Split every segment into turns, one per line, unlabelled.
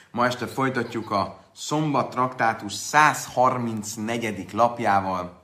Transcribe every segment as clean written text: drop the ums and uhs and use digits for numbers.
Ma este folytatjuk a Szombat traktátus 134. lapjával,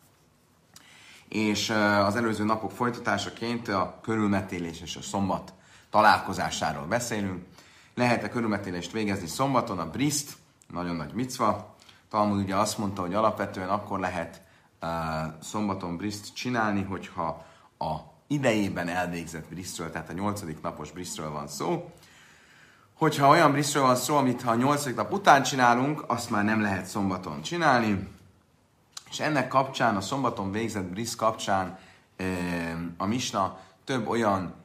és az előző napok folytatásaként a körülmetélés és a szombat találkozásáról beszélünk. Lehet-e körülmetélést végezni szombaton? A briszt, nagyon nagy micva. Talmud ugye azt mondta, hogy alapvetően akkor lehet szombaton briszt csinálni, hogyha a idejében elvégzett brisztről, tehát a 8. napos brisztről van szó. Hogyha olyan brisztről van szó, amit ha a 8. nap után csinálunk, azt már nem lehet szombaton csinálni. És ennek kapcsán, a szombaton végzett brisz kapcsán a misna több olyan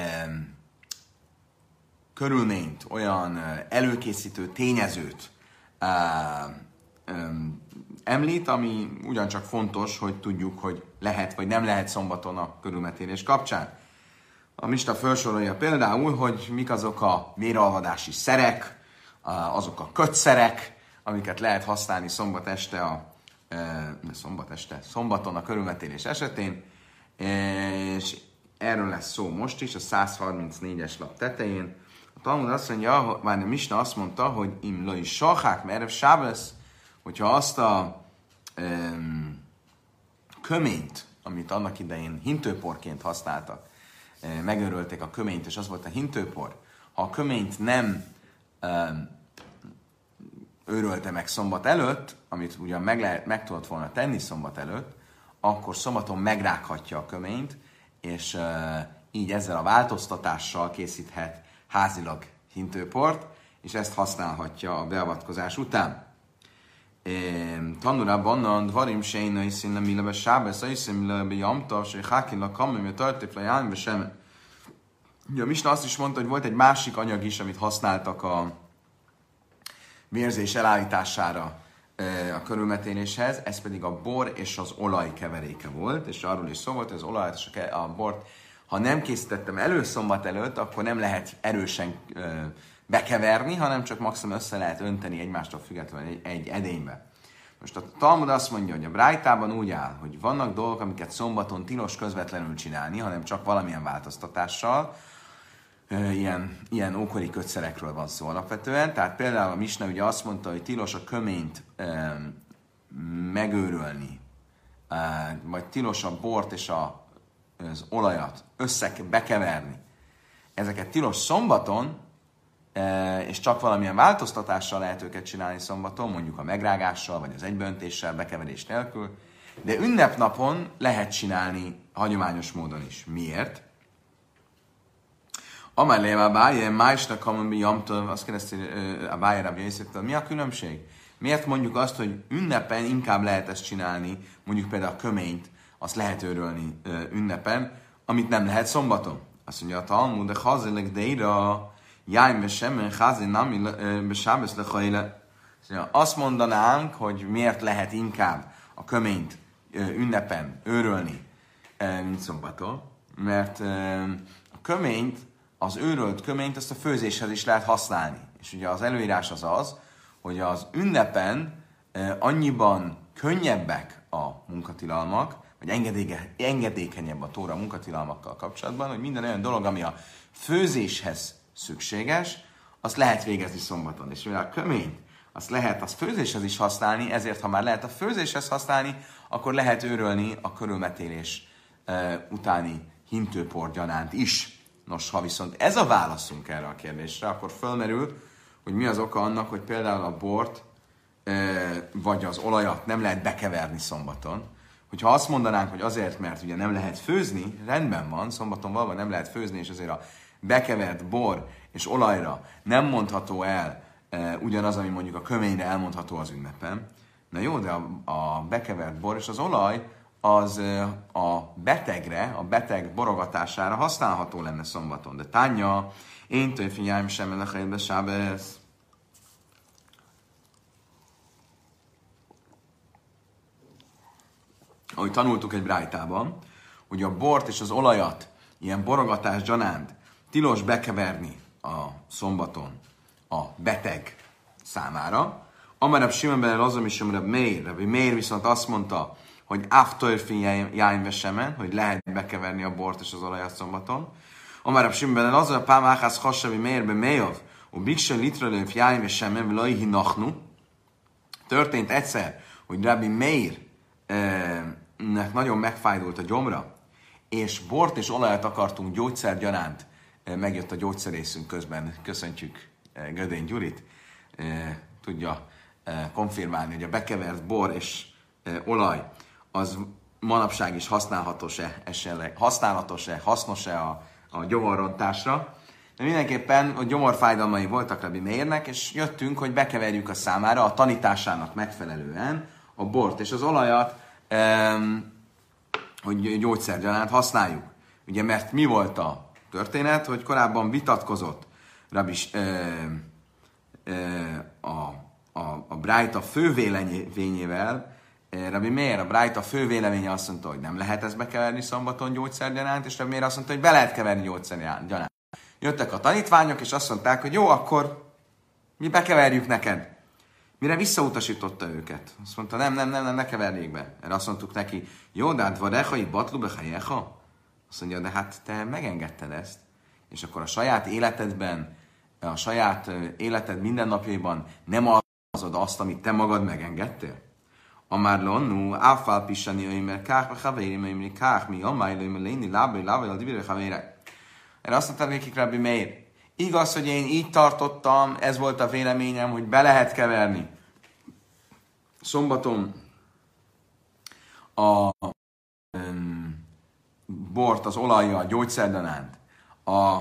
körülményt, olyan előkészítő tényezőt említ, ami ugyancsak fontos, hogy tudjuk, hogy lehet vagy nem lehet szombaton a körülmetélés kapcsán. A misna felsorolja például, hogy mik azok a véralvadási szerek, azok a kötszerek, amiket lehet használni szombaton a körülmetélés esetén, és erről lesz szó most is, a 134-es lap tetején. A Talmud azt mondja, már a misna azt mondta, hogy im loi sachák merev sábesz, hogyha azt a köményt, amit annak idején hintőporként használtak, megörölték a köményt, és az volt a hintőpor. Ha a köményt nem őrölte meg szombat előtt, amit ugyan meg tudott volna tenni szombat előtt, akkor szombaton megrághatja a köményt, és így ezzel a változtatással készíthet házilag hintőport, és ezt használhatja a beavatkozás után. Tanulában vannak dvarim sejna iszin le milebe sábesz, iszin le jamtav, se hákin kammi, mert tarték le járni, sem. Ugye a misna azt is mondta, hogy volt egy másik anyag is, amit használtak a vérzés elállítására a körülmetéléshez, ez pedig a bor és az olaj keveréke volt, és arról is szó volt, hogy az olajat és a bort, ha nem készítettem elő szombat előtt, akkor nem lehet erősen bekeverni, hanem csak maximum össze lehet önteni egymástól függetlenül egy edénybe. Most a Talmud azt mondja, hogy a Brájtában úgy áll, hogy vannak dolgok, amiket szombaton tilos közvetlenül csinálni, hanem csak valamilyen változtatással. Ilyen ókori kötszerekről van szó alapvetően. Tehát például a misna ugye azt mondta, hogy tilos a köményt megőrölni, vagy tilos a bort és az olajat bekeverni. Ezeket tilos szombaton, és csak valamilyen változtatással lehet őket csinálni szombaton, mondjuk a megrágással, vagy az egybeöntéssel, bekeverés nélkül, de ünnepnapon lehet csinálni hagyományos módon is. Miért? Amár léve a báje, májsnak hamon jamtól, azt kérdezte a báje rabja észrektől, mi a különbség? Miért mondjuk azt, hogy ünnepen inkább lehet ezt csinálni, mondjuk például a köményt, azt lehet őrölni ünnepen, amit nem lehet szombaton? Azt mondja a Talmud, de hazelek deira, jájm vesemen, házin nami besábesz lehajle. Azt mondanánk, hogy miért lehet inkább a köményt ünnepen őrölni, mint szombaton, mert a köményt, az őrölt köményt, azt a főzéshez is lehet használni. És ugye az előírás az, hogy az ünnepen annyiban könnyebbek a munkatilalmak, vagy engedékenyebb a Tóra munkatilalmakkal kapcsolatban, hogy minden olyan dolog, ami a főzéshez szükséges, azt lehet végezni szombaton. És mivel a köményt azt lehet az főzéshez is használni, ezért ha már lehet a főzéshez használni, akkor lehet őrölni a körülmetélés utáni hintőpor gyanánt is. Nos, ha viszont ez a válaszunk erre a kérdésre, akkor fölmerül, hogy mi az oka annak, hogy például a bort vagy az olajat nem lehet bekeverni szombaton. Hogyha azt mondanánk, hogy azért, mert ugye nem lehet főzni, rendben van, szombaton valóban nem lehet főzni, és azért a bekevert bor és olajra nem mondható el ugyanaz, ami mondjuk a köményre elmondható az ünnepen. Na jó, de a bekevert bor és az olaj az a betegre, a beteg borogatására használható lenne szombaton. De tánya, én tőfigyelm sem elechelybe sábesz. Ahogy tanultuk egy brájtában, hogy a bort és az olajat ilyen borogatás gyanánt tilos bekeverni a szombaton a beteg számára. Amarab Simon ben Elazar is Rabbi Meir viszont azt mondta, hogy afterfi jájnvesemen, hogy lehet bekeverni a bort és az olajat szombaton. Amarab Simon ben Elazar pámáhász hassavi Meirbe Mejov, Bikse litralőf jáim és sem lajhi nachnu. Történt egyszer, hogy Rabbi Meirnek nagyon megfájdult a gyomra, és bort és olajat akartunk gyógyszergyanánt. Megjött a gyógyszerészünk közben, köszöntjük Gödény Gyurit. Tudja konfirmálni, hogy a bekevert bor és olaj az manapság is használatos-e, hasznos-e a gyomorrontásra. De mindenképpen a gyomorfájdalmai voltak Rabbi Meirnek, és jöttünk, hogy bekeverjük a számára a tanításának megfelelően a bort és az olajat, hogy gyógyszergyanánt használjuk. Ugye, mert mi volt a történet, hogy korábban vitatkozott a Brájta fővéleményével, Rabbi Meir, a Brájta fővéleménye azt mondta, hogy nem lehet ezt bekeverni szombaton gyógyszergyanánt, és Rabbi Meir azt mondta, hogy be lehet keverni gyógyszergyanánt. Jöttek a tanítványok, és azt mondták, hogy jó, akkor mi bekeverjük neked. Mire visszautasította őket. Azt mondta, nem, ne keverjék be. Erre azt mondtuk neki, jó, de hát vadechai batlu bechajecha? Azt mondja, de hát te megengedted ezt. És akkor a saját életedben, a saját életed mindennapjaiban nem alkalmazod azt, amit te magad megengedtél? Amár lonnu, áfál pisani, öimer kách, vagy havérim, öimer kách, mi amájlőimer léni, lábai, a divire havére. Erre azt mondta nekik Rabbi Meir, igaz, hogy én így tartottam, ez volt a véleményem, hogy be lehet keverni szombaton a bort, az olajjal, a gyógyszerdanánt. A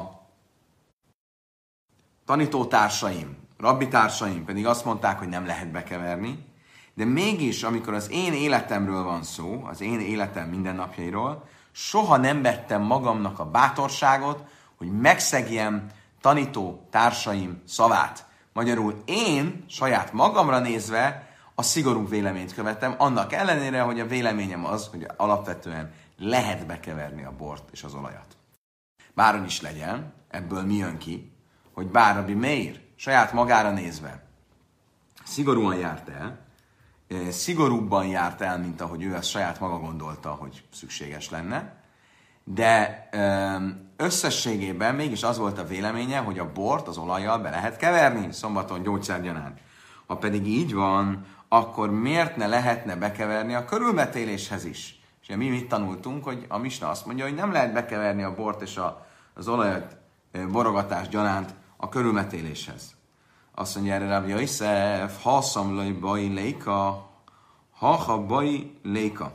tanítótársaim, rabbitársaim pedig azt mondták, hogy nem lehet bekeverni, de mégis, amikor az én életemről van szó, az én életem mindennapjairól, soha nem vettem magamnak a bátorságot, hogy megszegjem tanító társaim szavát. Magyarul én saját magamra nézve a szigorú véleményt követem, annak ellenére, hogy a véleményem az, hogy alapvetően lehet bekeverni a bort és az olajat. Bárhogy is legyen, ebből mi jön ki, hogy bár Rabbi Meir saját magára nézve szigorúan járt el, szigorúbban járt el, mint ahogy ő ezt saját maga gondolta, hogy szükséges lenne, de összességében mégis az volt a véleménye, hogy a bort az olajjal be lehet keverni szombaton gyógyszergyanánt. Ha pedig így van, akkor miért ne lehetne bekeverni a körülmetéléshez is? És mi mit tanultunk, hogy a Misna azt mondja, hogy nem lehet bekeverni a bort és az olajat borogatás gyanánt a körülmetéléshez. Azt mondja erre Rabbi Yosef, haszamlai bai léka, ha bai léka.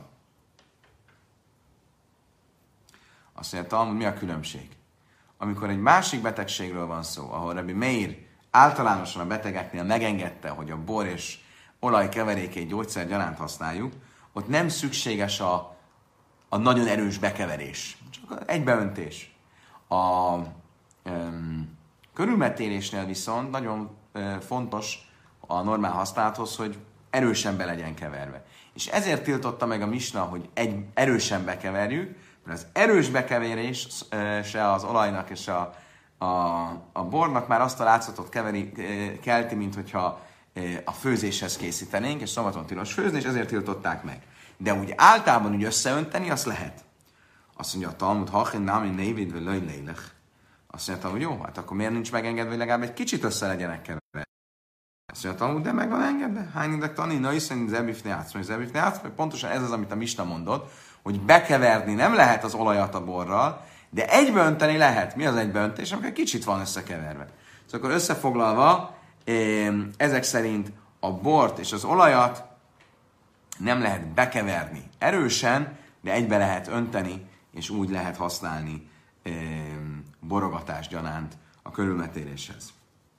Azt mondja, Talmud, mi a különbség? Amikor egy másik betegségről van szó, ahol Rabbi Meir általánosan a betegeknél megengedte, hogy a bor és olaj keverékét gyógyszergyanánt használjuk, ott nem szükséges a nagyon erős bekeverés, csak egybeöntés. A körülmetélésnél viszont nagyon fontos a normál használathoz, hogy erősen be legyen keverve. És ezért tiltotta meg a Misna, hogy erősen bekeverjük, mert az erős bekeverés se az olajnak és a bornak már azt a látszatot kelti, mint hogyha a főzéshez készítenénk, és szombaton tilos főzni, és ezért tiltották meg. De úgy általában úgy összeönteni, azt lehet. Azt mondja a Talmud, hachin nami névid ve löj lélech. Azt mondja, hogy jó, hát akkor miért nincs megengedve, hogy legalább egy kicsit össze legyenek keverve. Azt mondja, Talmud, de meg van engedve. Hányindek tani, na hiszen zebifne átsz, pontosan ez az, amit a Misna mondott, hogy bekeverni nem lehet az olajat a borral, de egybeönteni lehet. Mi az egybeöntés? Amikor kicsit van összekeverve. Szóval akkor összefoglalva, ezek szerint a bort és az olajat nem lehet bekeverni erősen, de egybe lehet önteni, és úgy lehet használni borogatás gyanánt a körülmetéléshez.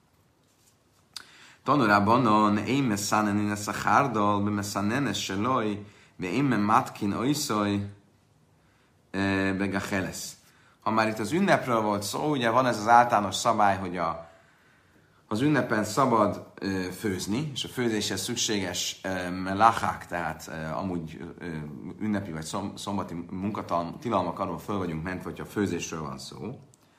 Tanulában én messzanen lesz a hárdal, messzanen es seloj, ve én matkin oiszoj, begacheles. Ha már itt az ünnepről volt szó, ugye van ez az általános szabály, hogy az ünnepen szabad főzni, és a főzéshez szükséges lachák, tehát amúgy ünnepi vagy szombati munkatilalmak arról föl vagyunk mentve, hogyha a főzésről van szó.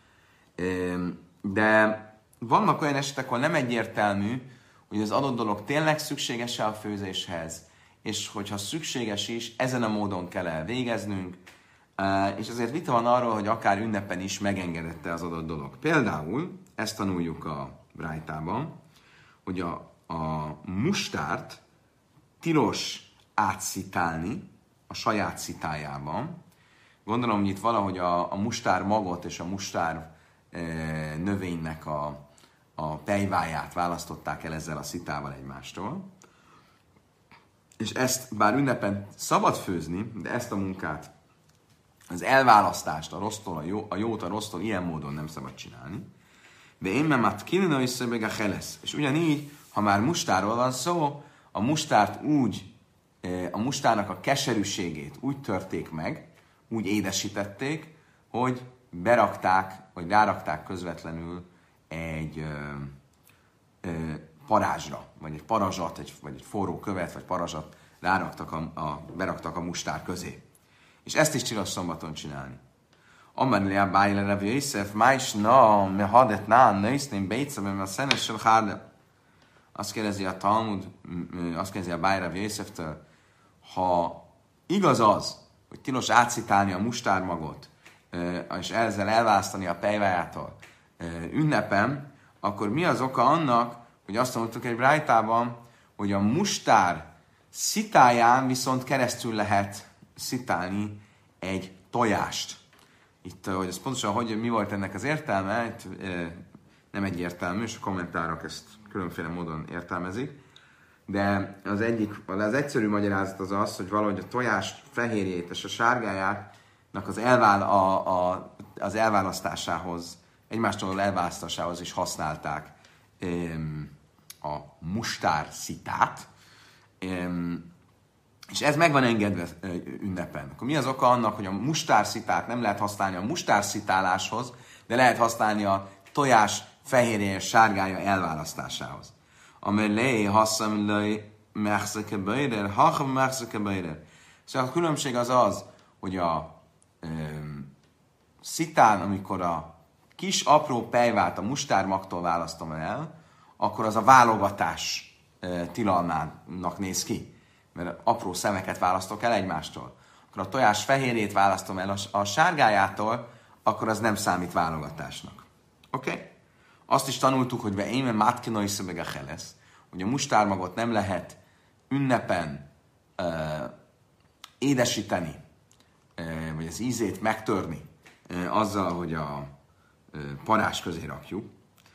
De vannak olyan esetek, ahol nem egyértelmű, hogy az adott dolog tényleg szükséges-e a főzéshez, és hogyha szükséges is, ezen a módon kell elvégeznünk, és azért vita van arról, hogy akár ünnepen is megengedette az adott dolog. Például, ezt tanuljuk a brájtában, hogy a mustárt tilos átszitálni a saját szitájában. Gondolom, hogy itt valahogy a mustár magot és a mustár növénynek a pejváját választották el ezzel a szitával egymástól. És ezt bár ünnepen szabad főzni, de ezt a munkát, az elválasztást a rossztól, a jót a rossztól ilyen módon nem szabad csinálni. De én már kinina is szöbeg a helesz. És ugyanígy, ha már mustáról van szó, a mustárt úgy, a mustárnak a keserűségét úgy törték meg, úgy édesítették, hogy berakták, vagy rárakták közvetlenül egy parázsra, vagy egy parazsat, vagy egy forró követ, vagy parazsat beraktak a mustár közé. És ezt is tilos szombaton csinálni. Amerli a bájle Rav Yosef, májs na, me hadet na, nősztén béceben, a szenessel hárde. Azt kérdezi a Talmud, azt kérdezi a bájle Rav Yoseftől, ha igaz az, hogy tilos átszitálni a mustármagot, és ezzel elválasztani a pejvájától ünnepen, akkor mi az oka annak, hogy azt mondtuk egy brájtában, hogy a mustár szitáján viszont keresztül lehet szitálni egy tojást. Itt, hogy ez pontosan, mi volt ennek az értelme, itt nem egyértelmű, és a kommentárok ezt különféle módon értelmezik, de az egyszerű magyarázat az, hogy valahogy a tojás fehérjét és a sárgájának az elválasztásához, egymástól elválasztásához is használták a mustár szitát, és ez meg van engedve ünnepen. Akkor mi az oka annak, hogy a mustárszitát nem lehet használni a mustárszitáláshoz, de lehet használni a tojás fehérje és sárgája elválasztásához. Amelé hasszamlai mechszeke beirer, hacham mechszeke beirer. Szóval a különbség az, hogy a szitán, amikor a kis apró pejvát a mustármagtól választom el, akkor az a válogatás tilalmának néz ki. Mert apró szemeket választok el egymástól. Akkor a tojás fehérjét választom el a sárgájától, akkor az nem számít válogatásnak. Oké? Okay? Azt is tanultuk, hogy én mátkinai szöbeg a helesz, hogy a mustármagot nem lehet ünnepen édesíteni, vagy az ízét megtörni azzal, hogy a parázs közé rakjuk.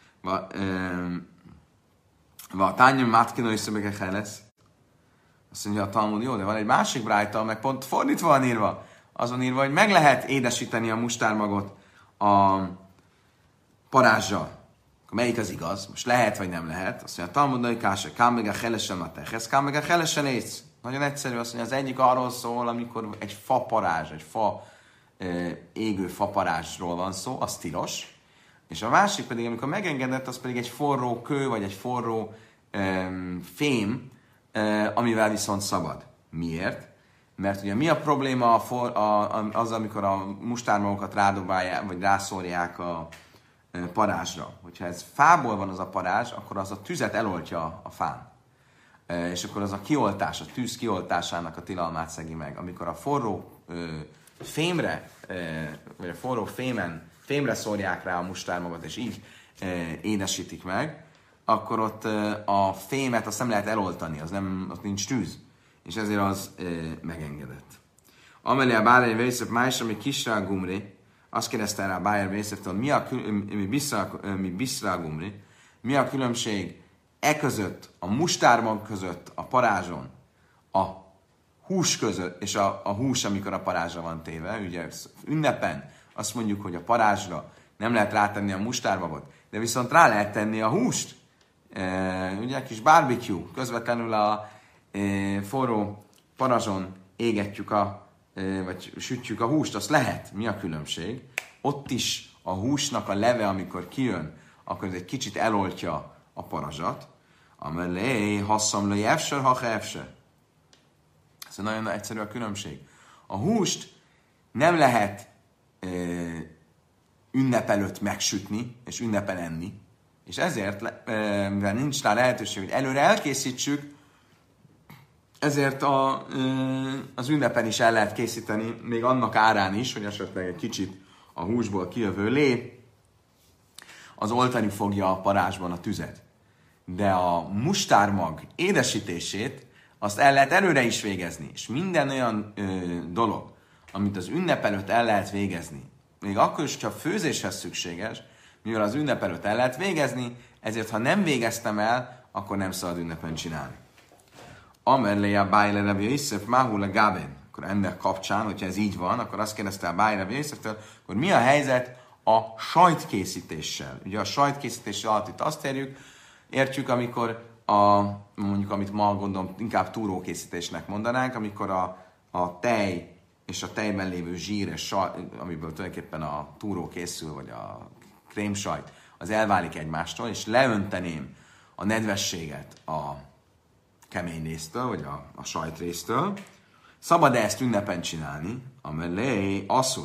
A tányom mátkinai szöbeg a helesz. Azt mondja a Talmud, jó, de van egy másik brájta, meg pont fordítva van írva. Azon írva, hogy meg lehet édesíteni a mustármagot a parázsal. Akkor melyik az igaz? Most lehet, vagy nem lehet? Azt mondja a Talmud, hogy káse, kám meg a helesen a tehez, kám meg a helesen ész. Nagyon egyszerű, azt mondja, az egyik arról szól, amikor egy fa parázs, egy égő fa parázsról van szó, az tilos. És a másik pedig, amikor megengedett, az pedig egy forró kő, vagy egy forró fém, amivel viszont szabad. Miért? Mert ugye mi a probléma az, amikor a mustármagokat rádobálják, vagy rászórják a parázsra? Hogyha ez fából van az a parázs, akkor az a tüzet eloltja a fán. És akkor az a kioltás, a tűz kioltásának a tilalmát szegi meg. Amikor a forró fémre, vagy a forró fémre szórják rá a mustármagot, és így édesítik meg, akkor ott a fémet azt nem lehet eloltani, ott nincs tűz. És ezért az megengedett. Amelé a Bájer Vészep májsa, ami kisrá gumri, azt kérdezte rá a Bájer Vészeptől, mi biszrá gumri, mi a különbség között, a mustármag között, a parázson, a hús között, és a hús, amikor a parázsra van téve. Ugye ünnepen azt mondjuk, hogy a parázsra nem lehet rátenni a mustármagot, de viszont rá lehet tenni a húst. Ugye kis barbecue, közvetlenül a forró parazson égetjük vagy sütjük a húst, azt lehet. Mi a különbség? Ott is a húsnak a leve, amikor kijön, akkor ez egy kicsit eloltja a parazsat. Amelé hasszamlai efser, ha efser. Ez nagyon egyszerű a különbség. A húst nem lehet ünnep előtt megsütni, és ünnepen enni. És ezért, mivel nincs rá lehetőség, hogy előre elkészítsük, ezért az ünnepen is el lehet készíteni, még annak árán is, hogy esetleg egy kicsit a húsból kijövő lé, az oltani fogja a parázsban a tüzet. De a mustármag édesítését azt el lehet előre is végezni. És minden olyan dolog, amit az ünnep előtt el lehet végezni, még akkor is, hogyha főzéshez szükséges, mivel az ünnep előtt el lehet végezni, ezért ha nem végeztem el, akkor nem szabad ünnepen csinálni. Amerleja Bájle Rabbi Yosef Mahula Gaben. Akkor ennek kapcsán, hogyha ez így van, akkor azt kérdezte a Bájle Rabbi Yoseftől, akkor mi a helyzet a sajtkészítéssel? Ugye a sajtkészítés alatt itt azt értjük, amikor mondjuk, amit ma gondolom inkább túrókészítésnek mondanánk, amikor a tej és a tejben lévő zsír, amiből tulajdonképpen a túró készül, vagy a krémsajt, az elválik egymástól, és leönteném a nedvességet a kemény résztől, vagy a sajt résztől. Szabad-e ezt ünnepen csinálni? Amelé asszur.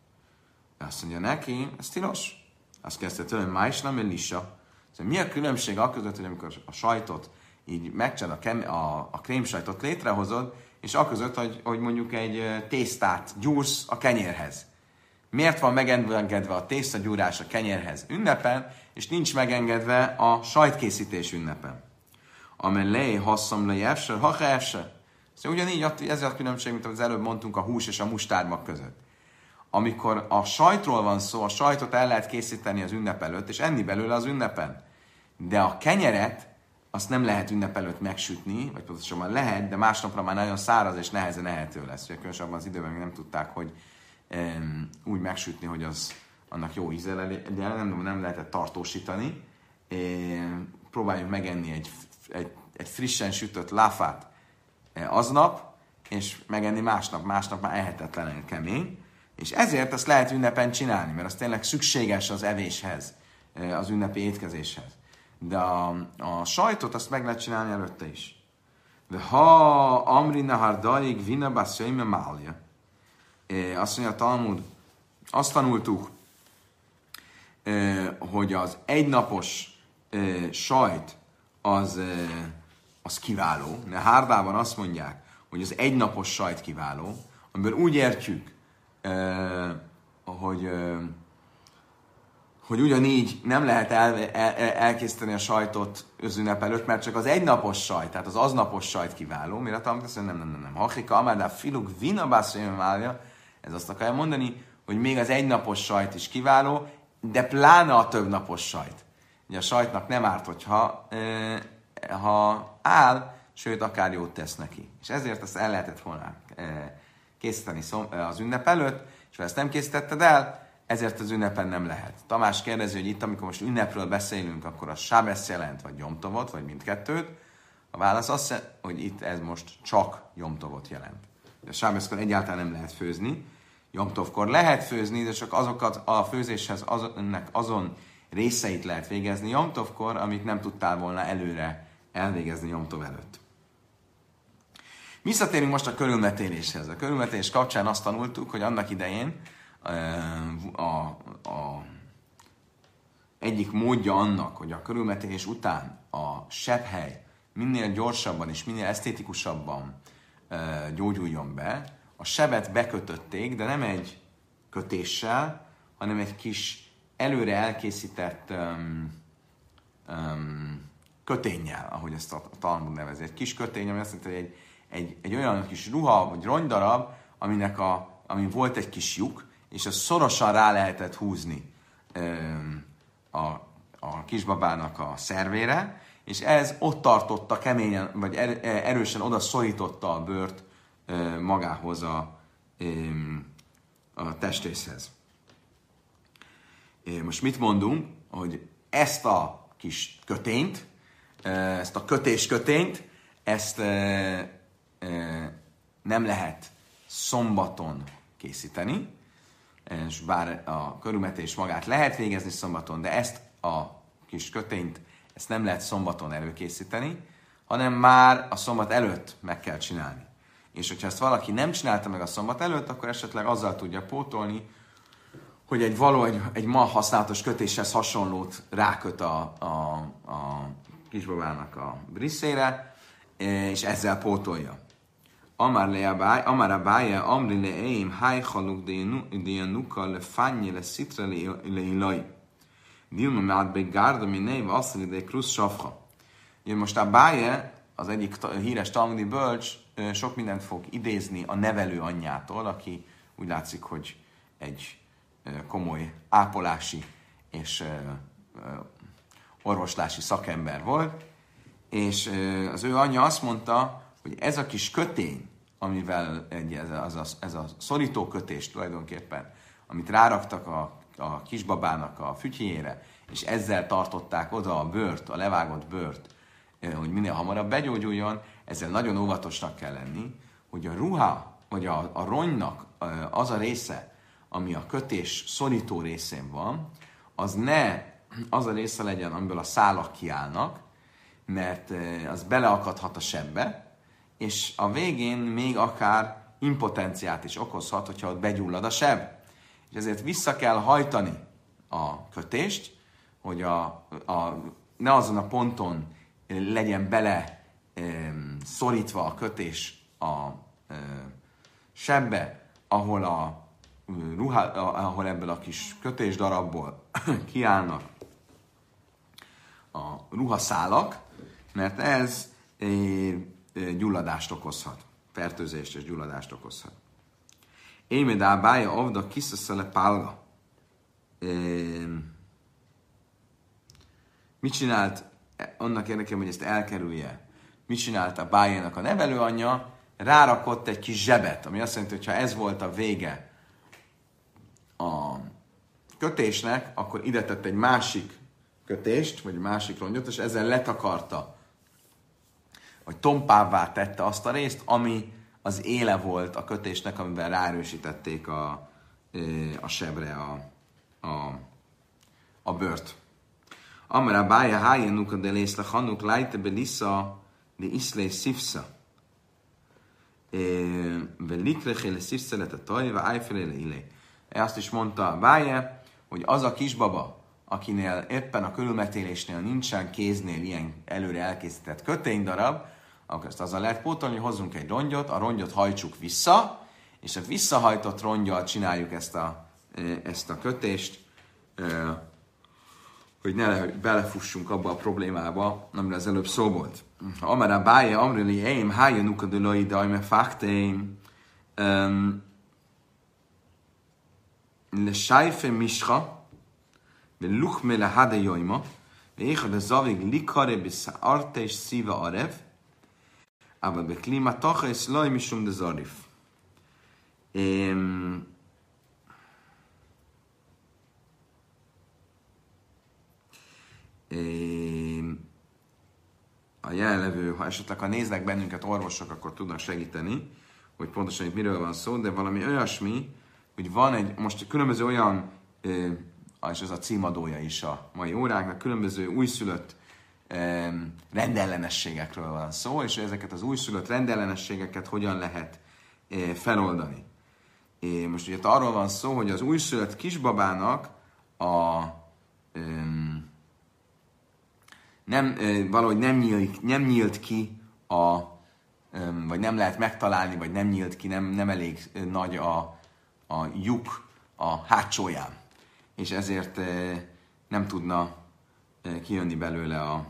Azt mondja neki, ez tilos. Azt kezdte tőlem, májsna, mellissa. Szóval mi a különbség akközött, hogy amikor a sajtot így megcsinálod, a krémsajtot létrehozod, és akközött, hogy mondjuk egy tésztát gyúrsz a kenyérhez. Miért van megengedve a tésztagyúrás a kenyérhez ünnepen, és nincs megengedve a sajtkészítés ünnepen? Amelé hasszam le jefse, ha jefse. Szóval ugyanígy ez a különbség, mint az előbb mondtunk a hús és a mustármag között. Amikor a sajtról van szó, a sajtot el lehet készíteni az ünnep előtt, és enni belőle az ünnepen. De a kenyeret azt nem lehet ünnep előtt megsütni, vagy pontosabban lehet, de másnapra már nagyon száraz és nehezen ehető lesz. Ugye különösebben az időben még nem tudták, hogy úgy megsütni, hogy az annak jó íze de nem lehetett tartósítani. Próbáljuk megenni egy frissen sütött láfát aznap, és megenni másnap már ehetetlen kemény. És ezért azt lehet ünnepen csinálni, mert az tényleg szükséges az evéshez, az ünnepi étkezéshez. De a sajtot azt meg lehet csinálni előtte is. De ha amri nahar daig vina basszaime málja. Azt mondja a Talmud, azt tanultuk, hogy az egynapos sajt az kiváló. De Hárdában azt mondják, hogy az egynapos sajt kiváló, amiből úgy értjük, hogy ugyanígy nem lehet elkészíteni a sajtot az ünnep előtt, mert csak az egynapos sajt, tehát az aznapos sajt kiváló. Mire talán azt mondja, nem. Hachika, amár filuk vinabászolja, ez azt akarja mondani, hogy még az egynapos sajt is kiváló, de pláne a többnapos sajt. Ugye a sajtnak nem árt, hogyha ha áll, sőt, akár jót tesz neki. És ezért ezt el lehetett volna készíteni az ünnep előtt, és ha ezt nem készítetted el, ezért az ünnepen nem lehet. Tamás kérdezi, hogy itt, amikor most ünnepről beszélünk, akkor a sábesz jelent, vagy jomtovot, vagy mindkettőt. A válasz az, hogy itt ez most csak jomtovot jelent. A sábeszkor egyáltalán nem lehet főzni. Jomtovkor lehet főzni, de csak azokat a főzéshez azon részeit lehet végezni jomtovkor, amit nem tudtál volna előre elvégezni jomtov előtt. Visszatérünk most a körülmetéléshez. A körülmetélés kapcsán azt tanultuk, hogy annak idején egyik módja annak, hogy a körülmetélés után a sebhely minél gyorsabban és minél esztétikusabban gyógyuljon be, a sebet bekötötték, de nem egy kötéssel, hanem egy kis előre elkészített köténnyel, ahogy ezt a Talmud nevezi. Egy kis kötény, ami azt jelenti, hogy egy olyan kis ruha vagy rongydarab, amin volt egy kis lyuk, és azt szorosan rá lehetett húzni a kisbabának a szervére, és ez ott tartotta keményen, vagy erősen oda szorította a bőrt magához a testrészhez. Most mit mondunk? Hogy ezt a kis kötényt, ezt a kötéskötényt, ezt nem lehet szombaton készíteni, és bár a körülmetés magát lehet végezni szombaton, de ezt a kis kötényt, ezt nem lehet szombaton előkészíteni, hanem már a szombat előtt meg kell csinálni. És hogyha ezt valaki nem csinálta meg a szombat előtt, akkor esetleg azzal tudja pótolni, hogy egy ma használatos kötéshez hasonlót ráköt a kisbabának a brisszére, és ezzel pótolja. Amar Abája, Amri le Eim, Hájhaluk de Januka le Fányi le Szitra le Ilaj. Dilma Mádbe Gárda, mi név, azt mondja, hogy Krusz Safha. Most a Báje, az egyik híres talmudi bölcs, sok mindent fog idézni a nevelő anyjától, aki úgy látszik, hogy egy komoly ápolási és orvoslási szakember volt, és az ő anyja azt mondta, hogy ez a kis kötény, amivel ez a szorító kötés tulajdonképpen, amit ráraktak a kisbabának a fütyjére, és ezzel tartották oda a bőrt, a levágott bőrt, hogy minél hamarabb begyógyuljon, ezzel nagyon óvatosnak kell lenni, hogy a ruha, vagy a ronnynak az a része, ami a kötés szorító részén van, az ne az a része legyen, amiből a szálak kiállnak, mert az beleakadhat a sebbe, és a végén még akár impotenciát is okozhat, hogyha ott begyullad a seb. És ezért vissza kell hajtani a kötést, hogy ne azon a ponton legyen bele szorítva a kötés a sebbe, ahol ahol ebből a kis kötés darabból kiállnak a ruhaszálak, mert ez gyulladást okozhat, fertőzést és gyulladást okozhat. Émedá bája avda kiszeszele pálga. Mit csinált annak érdekében, hogy ezt elkerülje? Mit csinált a Bájénak a nevelőanyja? Rárakott egy kis zsebet, ami azt jelenti, hogy ha ez volt a vége a kötésnek, akkor ide tett egy másik kötést, vagy másik rongyot, és ezzel letakarta, vagy tompává tette azt a részt, ami az éle volt a kötésnek, amivel ráerősítették a sebre a bőrt. Amara bája hájenuka de lészle hanuk lájte be lissa de iszlé szívsza. Velikreché le szívsza lett a tajva, ájfele le illé. Azt is mondta a báje, hogy az a kisbaba, akinél éppen a körülmetélésnél nincsen kéznél ilyen előre elkészített köténydarab, akkor ezt azzal lehet pótolni, hogy hozzunk egy rongyot, a rongyot hajtsuk vissza, és a visszahajtott rongyal csináljuk ezt a kötést, hogy ne belefussunk abba a problémába, amire az előbb szó volt. Ha amerá bája, amreli eim, hájön ukadulai, dajme fakteim, le sájfe mischa, ve luchme le hade joima, ve éha de zavig likare bis arte és szíva arev, aber be klima tacha és laj misum de zarif. A jelenlevő, ha esetleg ha néznek bennünket orvosok, akkor tudnak segíteni, hogy pontosan itt miről van szó, de valami olyasmi, hogy van most különböző olyan, és ez a címadója is a mai óráknak, különböző újszülött rendellenességekről van szó, és ezeket az újszülött rendellenességeket hogyan lehet feloldani. Most ugye arról van szó, hogy az újszülött kisbabának valahogy nem nyílt ki vagy nem lehet megtalálni, vagy nem nyílt ki, nem elég nagy a lyuk a hátsóján. És ezért nem tudna kijönni belőle a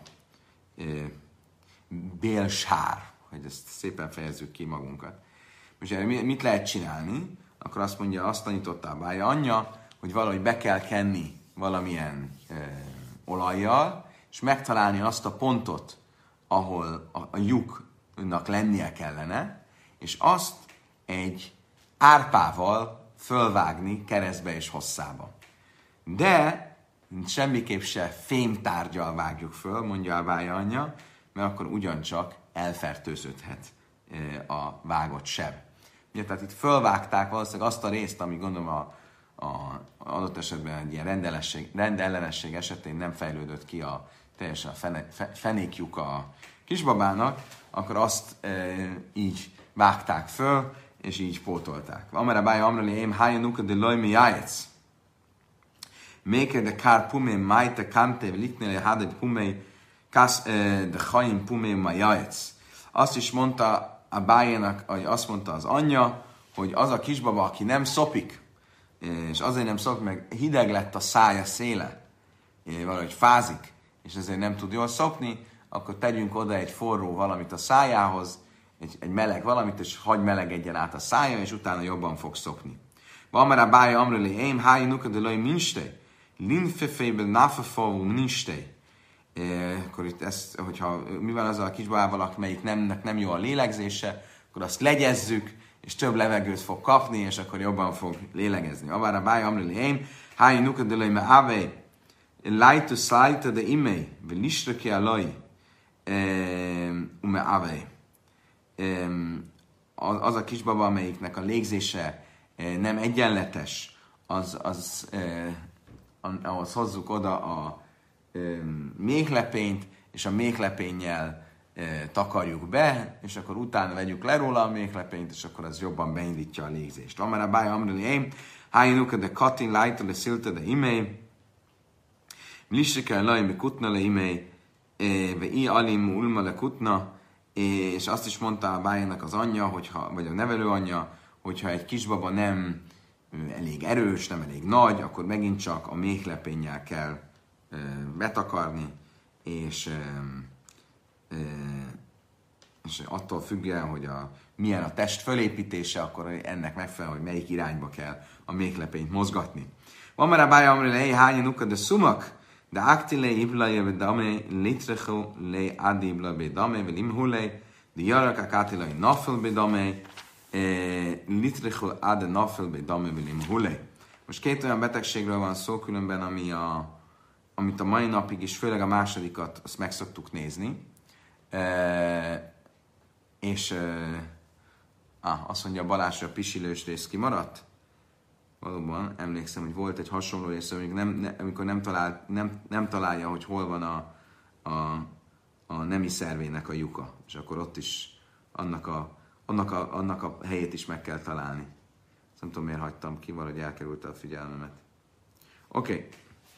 bélsár, hogy ezt szépen fejezzük ki magunkat. Most mit lehet csinálni? Akkor azt mondja, azt tanította a Bája anyja, hogy valahogy be kell kenni valamilyen olajjal, és megtalálni azt a pontot, ahol a lyuknak lennie kellene, és azt egy árpával fölvágni keresztbe és hosszába. De semmiképp se fémtárgyal vágjuk föl, mondja a Bája anyja, mert akkor ugyancsak elfertőződhet a vágott seb. Ugye, tehát itt fölvágták valószínűleg azt a részt, ami gondolom a adott esetben egy ilyen rendellenesség esetén nem fejlődött ki teljesen a fenékjuk a kisbabának, akkor azt így vágták föl, és így pótolták. Amara Bája amrali ém hájanuka de lojmi jájec. Méke de kár pumé májte kante liknél hádegy pumé kász de hajim pumé ma jájec. Azt is mondta a Bájának, hogy azt mondta az anyja, hogy az a kisbaba, aki nem szopik, és azért nem szopik, meg hideg lett a szája széle, valahogy fázik, és ezért nem tud jól szopni, akkor tegyünk oda egy forró valamit a szájához, egy meleg valamit, és hagy melegedjen át a szája, és utána jobban fog szopni. Van már a bája amreli éim, háj nukadelai minstej, linfefében nafefavú minstej. Akkor itt ezt, hogyha mi van azzal a kisbabával, amelyiknek nem jó a lélegzése, akkor azt legyezzük, és több levegőt fog kapni, és akkor jobban fog lélegezni. Van már a bája amreli éim, háj nukadelai me ave, lajtu szájta de imei, velisreki alai, ume ave. Az a kisbaba, amelyiknek a légzése nem egyenletes, ahhoz hozzuk oda a méhlepényt, és a méhlepénnyel takarjuk be, és akkor utána vegyük le róla a méhlepényt, és akkor az jobban beindítja a légzést. Van már a bája amreli éim, hájénuka de katin lájta le szilta de imei, lisrike laj me kutna le imei, ve i alim ulma le kutna, és azt is mondta a bájának az anyja, vagy a nevelő anyja, hogyha egy kisbaba nem elég erős, nem elég nagy, akkor megint csak a méhlepénnyel kell betakarni, és attól függően, hogy milyen a test fölépítése, akkor ennek megfelelően, hogy melyik irányba kell a méhlepényt mozgatni. Van már a bája, amire hányan uka, de szumak, de aktile iblaje ve dame litrechu le adi ibla be dame ve limhule de jarak akatile nafel be dame litrechu ade nafel be dame ve limhule. Most két olyan betegségről van szó különben, amit a mai napig is, főleg a másodikat, azt meg szoktuk nézni. És azt mondja Balázs, hogy a pisilős rész kimaradt. Valóban, emlékszem, hogy volt egy hasonló rész, amikor nem találja, hogy hol van a nemi szervének a lyuka. És akkor ott is annak a helyét is meg kell találni. Ezt nem tudom, miért hagytam ki, valahogy elkerülte a figyelmemet. Oké.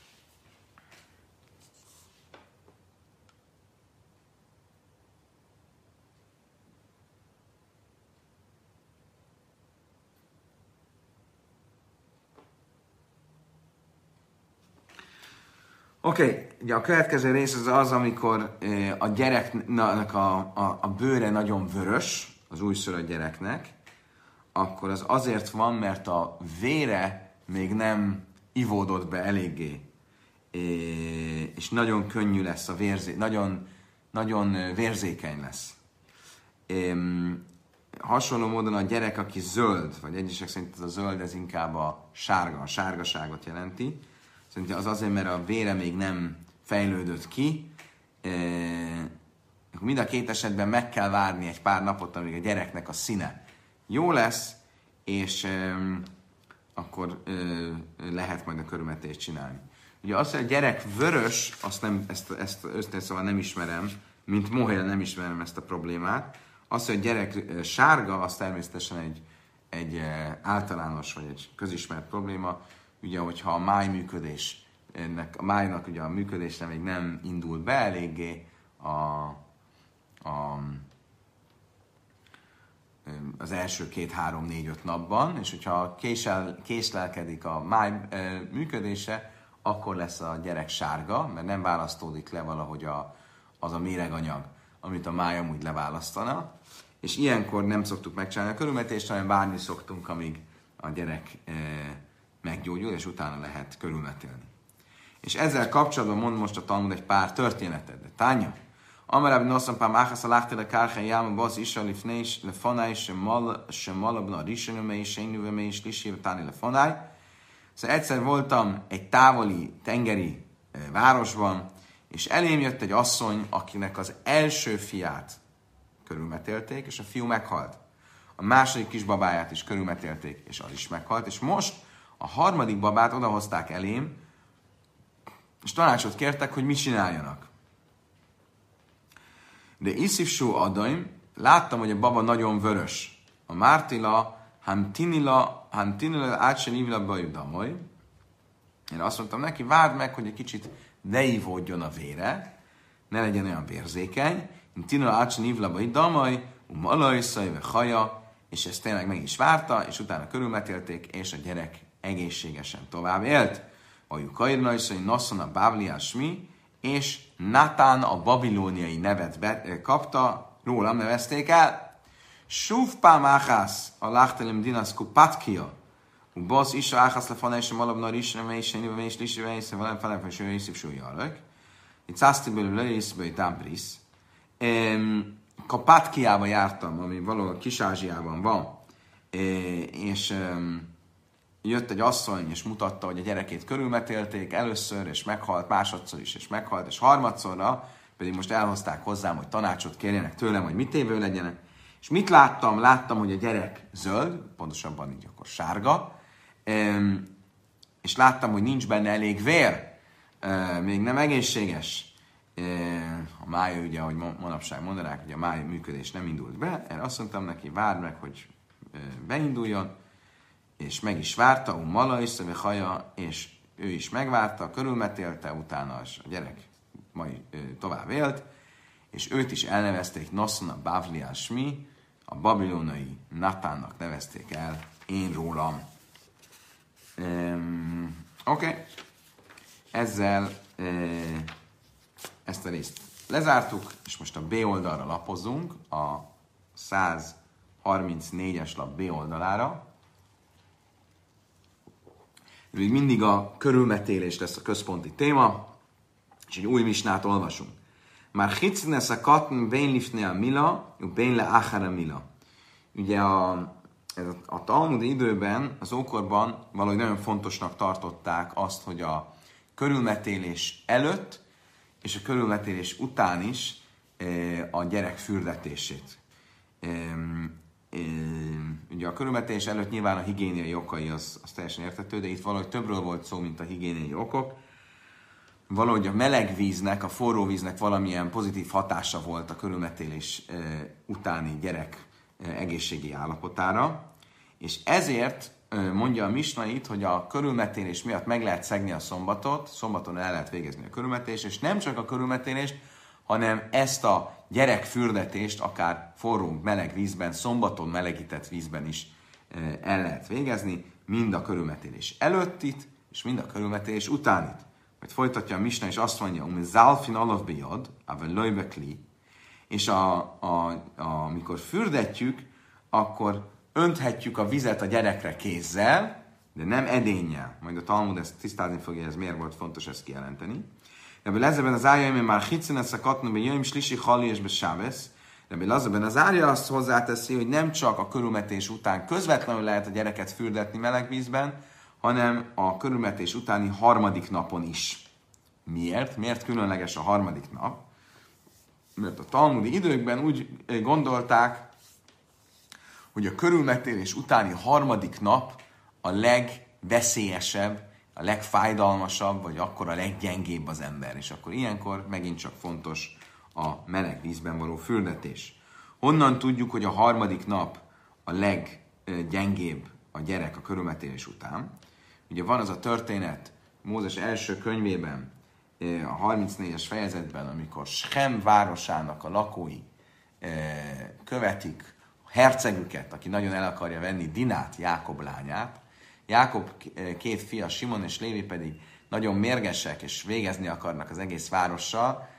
Ugye a következő rész az, amikor a gyereknek a bőre nagyon vörös, az újszülött gyereknek, akkor az azért van, mert a vére még nem ivódott be eléggé, és nagyon könnyű lesz nagyon vérzékeny lesz. Hasonló módon a gyerek, aki zöld, vagy egyesek szerint ez a zöld, ez inkább a sárgaságot jelenti. Szerintem az azért, mert a vére még nem fejlődött ki. Mind a két esetben meg kell várni egy pár napot, amíg a gyereknek a színe jó lesz, és akkor lehet majd a körülmetést csinálni. Ugye azt, hogy a gyerek vörös, ezt őszintén nem ismerem, mint Mohél nem ismerem ezt a problémát. Az, hogy a gyerek sárga, az természetesen egy általános vagy egy közismert probléma. Ugye, hogyha a a májnak ugye a működésre még nem indult be eléggé az első 2, 3, 4, 5 napban, és hogyha késlelkedik a máj működése, akkor lesz a gyerek sárga, mert nem választódik le valahogy az a méreganyag, amit a máj amúgy leválasztana. És ilyenkor nem szoktuk megcsinálni a körülmetést, hanem várni szoktunk, amíg a gyerek meggyógyul, és utána lehet körülmetélni. És ezzel kapcsolatban mond most a Talmud egy pár történetet. De Tánya, Amarab noszam pár máchasz a láhtele kárhelyen jáma basz isra lifnés lefonáj sem malabna risenömei, sejnüvemei, sliséve táni lefonáj. Szóval egyszer voltam egy távoli tengeri városban, és elém jött egy asszony, akinek az első fiát körülmetélték, és a fiú meghalt. A második kisbabáját is körülmetélték, és az is meghalt. És most a harmadik babát odahozták elém, és tanácsot kértek, hogy mit csináljanak. De iszivsú adaim, láttam, hogy a baba nagyon vörös. A mártila, hantinila átsen ívila bajudamoj. Én azt mondtam neki, várd meg, hogy egy kicsit deivódjon a vére, ne legyen olyan vérzékeny. Hantinila átsen ívila bajudamoj, malajszaj, ve haja, és ezt tényleg meg is várta, és utána körülmetélték, és a gyerek egészségesen tovább élt. Ajú Kairnajszai Nasszon a Bávliás mi, és Natán a babilóniai nevet kapta, rólam nevezték el. Suvpám áhász a láhtelem dinaszku patkia, Basz is áhász lefanai sem alapna risre, mely se nőve, és lisre, mely se valami felem, és ő iszib súlyarök. Itt szásztiből lőszből tábrisz. Kapátkiába jártam, ami valahol Kis-Ázsiában van, és jött egy asszony, és mutatta, hogy a gyerekét körülmetélték először, és meghalt, másodszor is, és meghalt, és harmadszorra, pedig most elhozták hozzám, hogy tanácsot kérjenek tőlem, hogy mit évő legyenek. És mit láttam? Láttam, hogy a gyerek zöld, pontosabban így akkor sárga, és láttam, hogy nincs benne elég vér, még nem egészséges. A mája, ugye, ahogy manapság mondanák, hogy a mája működés nem indult be, erre azt mondtam neki, várd meg, hogy beinduljon, és meg is várta, mala is, haja, és ő is megvárta, körülmetélte, utána a gyerek majd tovább élt, és őt is elnevezték Nasszon a Bávliás mi, a babilonai Natánnak nevezték el, én rólam. Oké. Ezzel ezt a részt lezártuk, és most a B oldalra lapozunk, a 134-es lap B oldalára. Még mindig a körülmetélés lesz a központi téma, és egy új misnát olvasunk. Már hicnesz a katn bénlifné a mila, bénle áhára mila. Ugye a talmudi időben, az ókorban valahogy nagyon fontosnak tartották azt, hogy a körülmetélés előtt és a körülmetélés után is a gyerek fürdetését. Ugye a körülmetélés előtt nyilván a higiéniai okai az teljesen érthető, de itt valahogy többről volt szó, mint a higiéniai okok. Valahogy a meleg víznek, a forró víznek valamilyen pozitív hatása volt a körülmetélés utáni gyerek egészségi állapotára, és ezért mondja a misna itt, hogy a körülmetélés miatt meg lehet szegni a szombatot, szombaton el lehet végezni a körülmetélést, és nem csak a körülmetélést, hanem ezt a gyerekfürdetést akár forró, meleg vízben, szombaton melegített vízben is el lehet végezni, mind a körülmetélés előttit, és mind a körülmetélés utánit. Majd folytatja a misna, és azt mondja, hogy zálfin alav bejad, ave löjbekli, és amikor fürdetjük, akkor önthetjük a vizet a gyerekre kézzel, de nem edénnyel. Majd a Talmud ezt tisztázni fogja, ez miért volt fontos ezt kijelenteni. Ebből ezeben az árjaim már hiccen ezt a katnóban jöjjön, slisi, halli és besávesz. Ebből ezeben az árja azt hozzáteszi, hogy nem csak a körülmetés után közvetlenül lehet a gyereket fürdetni meleg vízben, hanem a körülmetés utáni harmadik napon is. Miért? Miért különleges a harmadik nap? Mert a talmudi időkben úgy gondolták, hogy a körülmetélés utáni harmadik nap a legveszélyesebb, a legfájdalmasabb, vagy akkor a leggyengébb az ember. És akkor ilyenkor megint csak fontos a meleg vízben való fürdetés. Honnan tudjuk, hogy a harmadik nap a leggyengébb a gyerek a körülmetélés után? Ugye van az a történet Mózes első könyvében, a 34-es fejezetben, amikor Schem városának a lakói követik hercegüket, aki nagyon el akarja venni Dinát, Jákob lányát. Jákob két fia, Simon és Lévi pedig nagyon mérgesek, és végezni akarnak az egész várossal,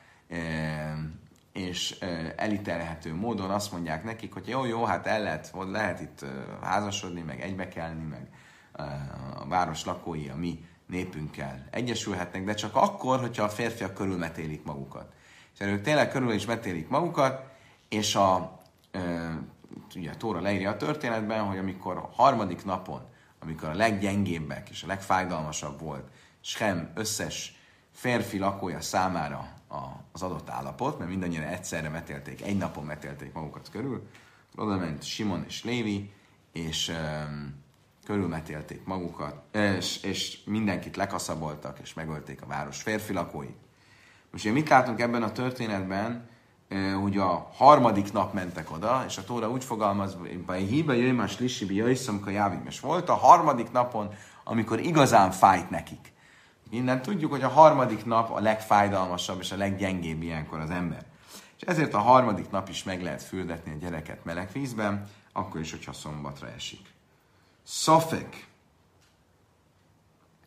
és elítélhető módon azt mondják nekik, hogy jó, hát lehet itt házasodni, meg egybekelni, meg a város lakói a mi népünkkel egyesülhetnek, de csak akkor, hogyha a férfiak körülmetélik magukat. És ők tényleg körül is metélik magukat, és ugye a Tóra leírja a történetben, hogy amikor a harmadik napon, amikor a leggyengébbek és a legfájdalmasabb volt Schem összes férfi lakója számára az adott állapot, mert mindannyian egyszerre metélték, egy napon metélték magukat körül, oda ment Simon és Lévi, és körülmetélték magukat, és mindenkit lekaszaboltak, és megölték a város férfi lakói. Most ugye mit látunk ebben a történetben, hogy a harmadik nap mentek oda, és a Tóra úgy fogalmaz, hogy hiba jöjj más lisibi jöjszömka jávim, és volt a harmadik napon, amikor igazán fájt nekik. Innen tudjuk, hogy a harmadik nap a legfájdalmasabb és a leggyengébb ilyenkor az ember. És ezért a harmadik nap is meg lehet fürdetni a gyereket meleg vízben, akkor is, hogyha szombatra esik. Szafek.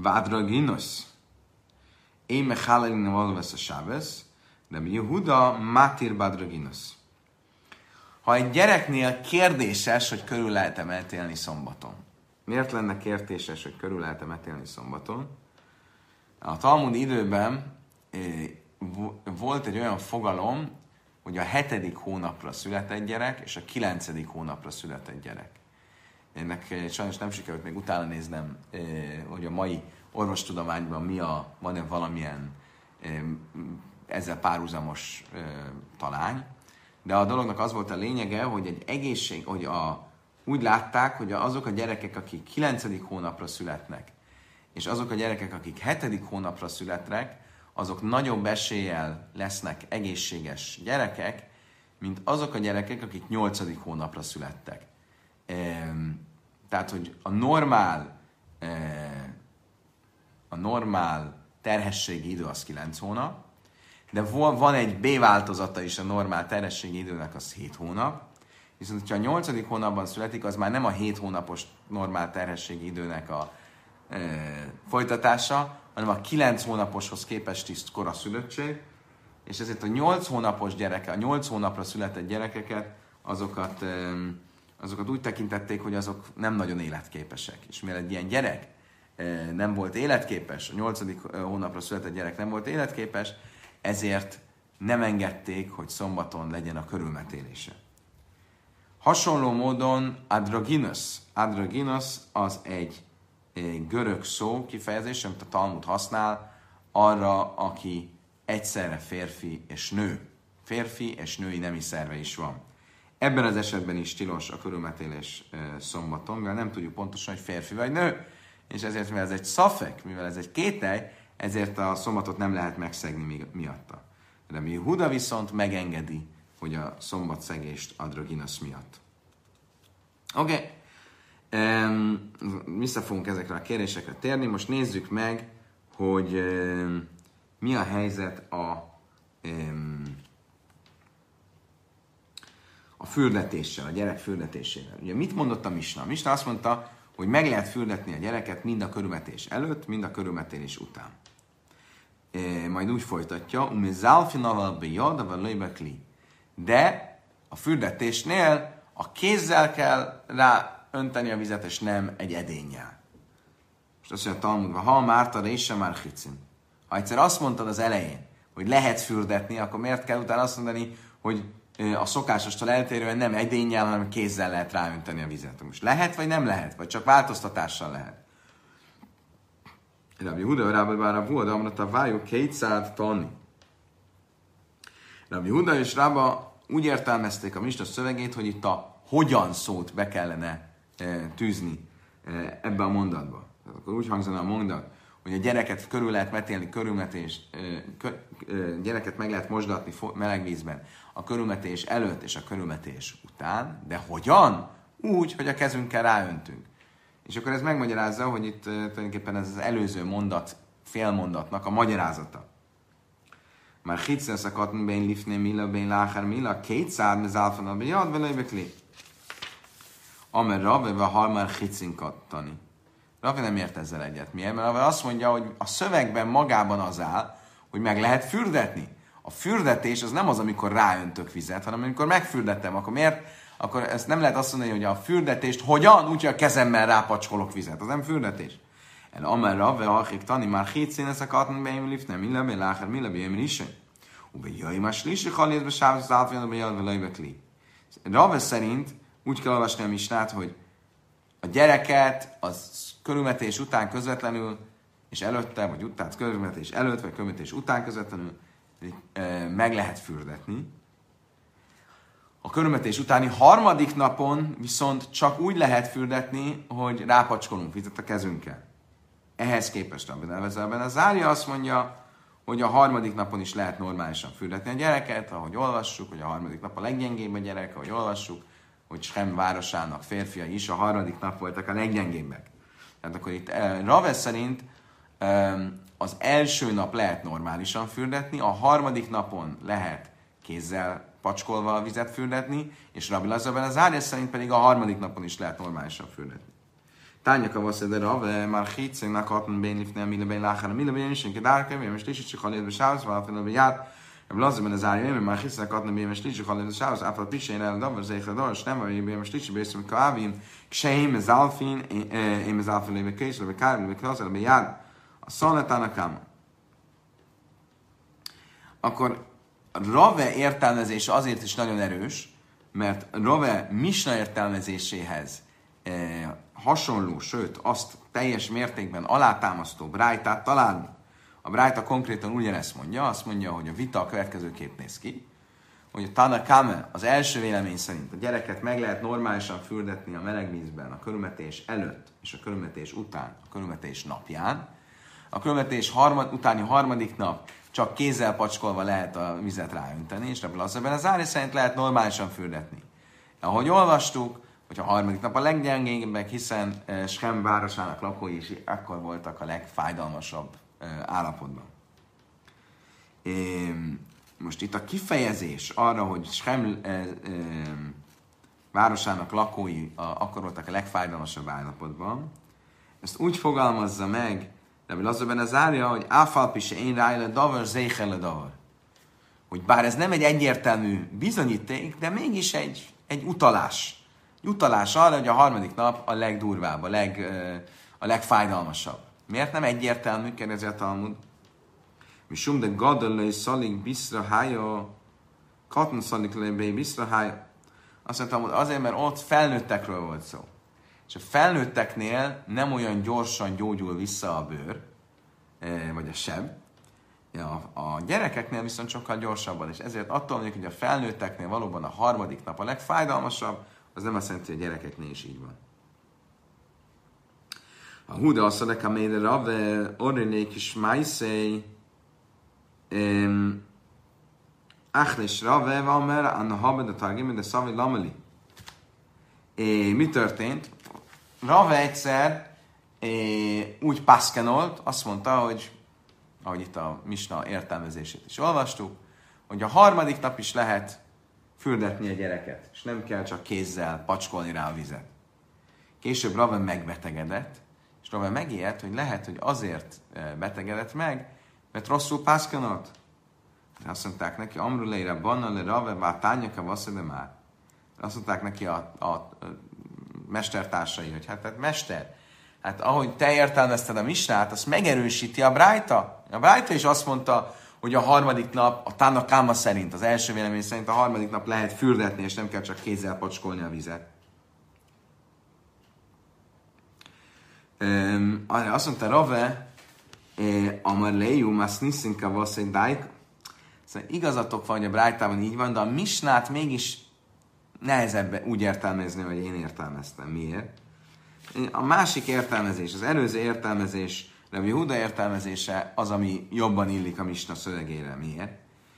Vádraginos. Én mechalelin valvesz a Sábesz, de Yehuda Mátir Vádraginos. Ha egy gyereknél kérdéses, hogy körül lehet-e metélni szombaton. Miért lenne kérdéses, hogy körül lehet-e metélni szombaton? A Talmud időben volt egy olyan fogalom, hogy a 7. hónapra született gyerek, és a 9. hónapra született gyerek. Ennek sajnos nem sikerült még utána néznem, hogy a mai orvostudományban van-e valamilyen ezzel párhuzamos talány. De a dolognak az volt a lényege, hogy egy egészség, hogy úgy látták, hogy azok a gyerekek, akik 9. hónapra születnek, és azok a gyerekek, akik 7. hónapra születnek, azok nagyobb eséllyel lesznek egészséges gyerekek, mint azok a gyerekek, akik 8. hónapra születtek. Tehát, hogy a normál terhességi idő az 9 hónap, de van egy B változata is a normál terhességi időnek, az 7 hónap, viszont hogyha a 8. hónapban születik, az már nem a 7 hónapos normál terhességi időnek a folytatása, hanem a 9 hónaposhoz képest is koraszülöttség, és ezért a 8 hónapos gyereke, a 8 hónapra született gyerekeket, azokat úgy tekintették, hogy azok nem nagyon életképesek. És mivel egy ilyen gyerek nem volt életképes, a 8. hónapra született gyerek nem volt életképes, ezért nem engedték, hogy szombaton legyen a körülmetélése. Hasonló módon androgynos az egy görög szó kifejezés, amit a Talmud használ arra, aki egyszerre férfi és nő. Férfi és női nemi szerve is van. Ebben az esetben is tilos a körülmetélés szombaton, mivel nem tudjuk pontosan, hogy férfi vagy nő, és ezért, mivel ez egy szafek, mivel ez egy kételj, ezért a szombatot nem lehet megszegni miatta. De Yehuda viszont megengedi, hogy a szombatszegést androgynos miatt. Oké. Vissza fogunk ezekre a kérdésekre térni. Most nézzük meg, hogy mi a helyzet a fürdetéssel, a gyerek fürdetésével. Ugye mit mondott a Misna? A Misna azt mondta, hogy meg lehet fürdetni a gyereket mind a körülmetés előtt, mind a körülmetélés után. Majd úgy folytatja, de a fürdetésnél a kézzel kell rá önteni a vizet, és nem egy edénnyel. És azt mondja a Talmudban, ha márta, és sem már hicim. Ha egyszer azt mondtad az elején, hogy lehet fürdetni, akkor miért kell utána azt mondani, hogy a szokásostól eltérően nem edénnyel, hanem kézzel lehet ráönteni a vizet. Most lehet, vagy nem lehet? Vagy csak változtatással lehet? Rabbi Yehuda, Rabbi Vuada, amrata vájú 200 tonni. Rabbi Yehuda és Rabba úgy értelmezték a Misna szövegét, hogy itt a hogyan szót be kellene tűzni ebbe a mondatba. Tehát akkor úgy hangzana a mondat, hogy a gyereket körül lehet metélni, gyereket meg lehet mosdatni meleg vízben a körülmetés előtt és a körülmetés után, de hogyan? Úgy, hogy a kezünkkel ráöntünk. És akkor ez megmagyarázza, hogy itt tulajdonképpen ez az előző mondat, félmondatnak a magyarázata. Már hitzen szakadni bén lifné mila, bén láhár mila, 200 mezálfan a bejad, vele bekli. Amer Rave, ha már hitzin kattani. Rave nem ért ezzel egyet. Miért? Mert Rave azt mondja, hogy a szövegben magában az áll, hogy meg lehet fürdetni. A fürdetés az nem az, amikor ráöntök vizet, hanem amikor megfürdettem. Akkor miért? Akkor ezt nem lehet azt mondani, hogy a fürdetést hogyan? Úgy, hogy a kezemmel rápacskolok vizet. Az nem fürdetés. El Amer Rave, akik tani már hitzin ezt a katni beim lifné mila, bén láhár mila, bén risé. Ube jaj, más lisi halétbe sávsz átvél, bejad, vele bekli. Rave szerint úgy kell olvasni a misnát, hogy a gyereket az körülmetés után közvetlenül, és előtte, vagy tehát körülmetés előtt, vagy körülmetés után közvetlenül meg lehet fürdetni. A körülmetés utáni harmadik napon viszont csak úgy lehet fürdetni, hogy rápacskolunk vizet a kezünkkel. Ehhez képest a Zárja azt mondja, hogy a harmadik napon is lehet normálisan fürdetni a gyereket, ahogy olvassuk, hogy a harmadik nap a leggyengébb a gyerek, ahogy olvassuk, hogy Sem városának férfiai is a harmadik nap voltak a leggyengébbek. Tehát akkor itt Rave szerint az első nap lehet normálisan fürdetni, a harmadik napon lehet kézzel pacskolva a vizet fürdetni, és Rabbi Lazar ben Azariah szerint pedig a harmadik napon is lehet normálisan fürdetni. Tányaka vasszed de Rave, már hitszének atman bén lifne, mille bén láhára, mille bén is, kedárke, mert most is halad be sához, valaféle be jár, Lazben az árja, mert már hisznek adni bémes licsi, halad be sához, áfal pisén el, davar, zéhre, davar, nem vagy bémes licsi, bészem, kávim, kseim, ez alfin, én ez alfin, lébe kés, lébe kár, lébe klasz, lébe jár, a szalletának ám. Akkor Rave értelmezés azért is nagyon erős, mert Rave Misna értelmezéséhez hasonló, sőt, azt teljes mértékben alátámasztó brájtát találni. A brájta konkrétan ugyanezt mondja, azt mondja, hogy a vita a következőképp néz ki, hogy a Tana Kame az első vélemény szerint a gyereket meg lehet normálisan fürdetni a meleg vízben a körülmetés előtt és a körülmetés után, a körülmetés napján. A körülmetés utáni harmadik nap csak kézzel pacskolva lehet a vizet ráönteni, és ebből az Ári szerint lehet normálisan fürdetni. Ahogy olvastuk, hogy a harmadik nap a leggyengébbek, hiszen Schem városának lakói is akkor voltak a legfájdalmasabb állapotban. Most itt a kifejezés arra, hogy Schem városának lakói akkor voltak a legfájdalmasabb állapotban, ezt úgy fogalmazza meg, de azonban az árja, hogy áfalpise én rájle davar, zéhele davar. Hogy bár ez nem egy egyértelmű bizonyíték, de mégis egy utalás. Utalás arra, hogy a harmadik nap a legdurvább, a legfájdalmasabb. Miért nem egyértelmű, kérdezi a Talmud? Misum de gadolai szalik biszra hája, katn szalik lebé biszra hája. Azt mondtam, hogy azért, mert ott felnőttekről volt szó. És a felnőtteknél nem olyan gyorsan gyógyul vissza a bőr, vagy a seb. A gyerekeknél viszont sokkal gyorsabban, és ezért attól mondjuk, hogy a felnőtteknél valóban a harmadik nap a legfájdalmasabb, az nem azt jelenti, hogy a gyerekeknél is így van. A Huda azt mondja, hogy a Rave orrinék is májszei Achlis Rave van, mert anna habed a targim, de szavi lameli. Mi történt? Rave egyszer úgy paszkenolt, azt mondta, hogy ahogy itt a Misna értelmezését is olvastuk, hogy a harmadik nap is lehet fürdetni a gyereket, és nem kell csak kézzel pacskolni rá a vizet. Később Rave megbetegedett, és Rave megijedt, hogy lehet, hogy azért betegedett meg, mert rosszul pászkanolt. Azt mondták neki, Amruleire, Bannale, Rave, Vátányaka, Vasszede már. Azt mondták neki a mestertársai, hogy hát mester, hát ahogy te értelmezted a Misnát, azt megerősíti a Brájta. A Brájta is azt mondta, hogy a harmadik nap, a Tana Káma szerint, az első vélemény szerint a harmadik nap lehet fürdetni, és nem kell csak kézzel pacskolni a vizet. Azt mondta Rave, Amar Leju, Mas Niszinka Vasszai Dájka. Szóval igazatok van, hogy a Brájtában így van, de a Misnát mégis nehezebb úgy értelmezni, hogy én értelmeztem. Miért? A másik értelmezés, az előző értelmezés, Rabbi Huda értelmezése az, ami jobban illik a Misna szövegére. Miért?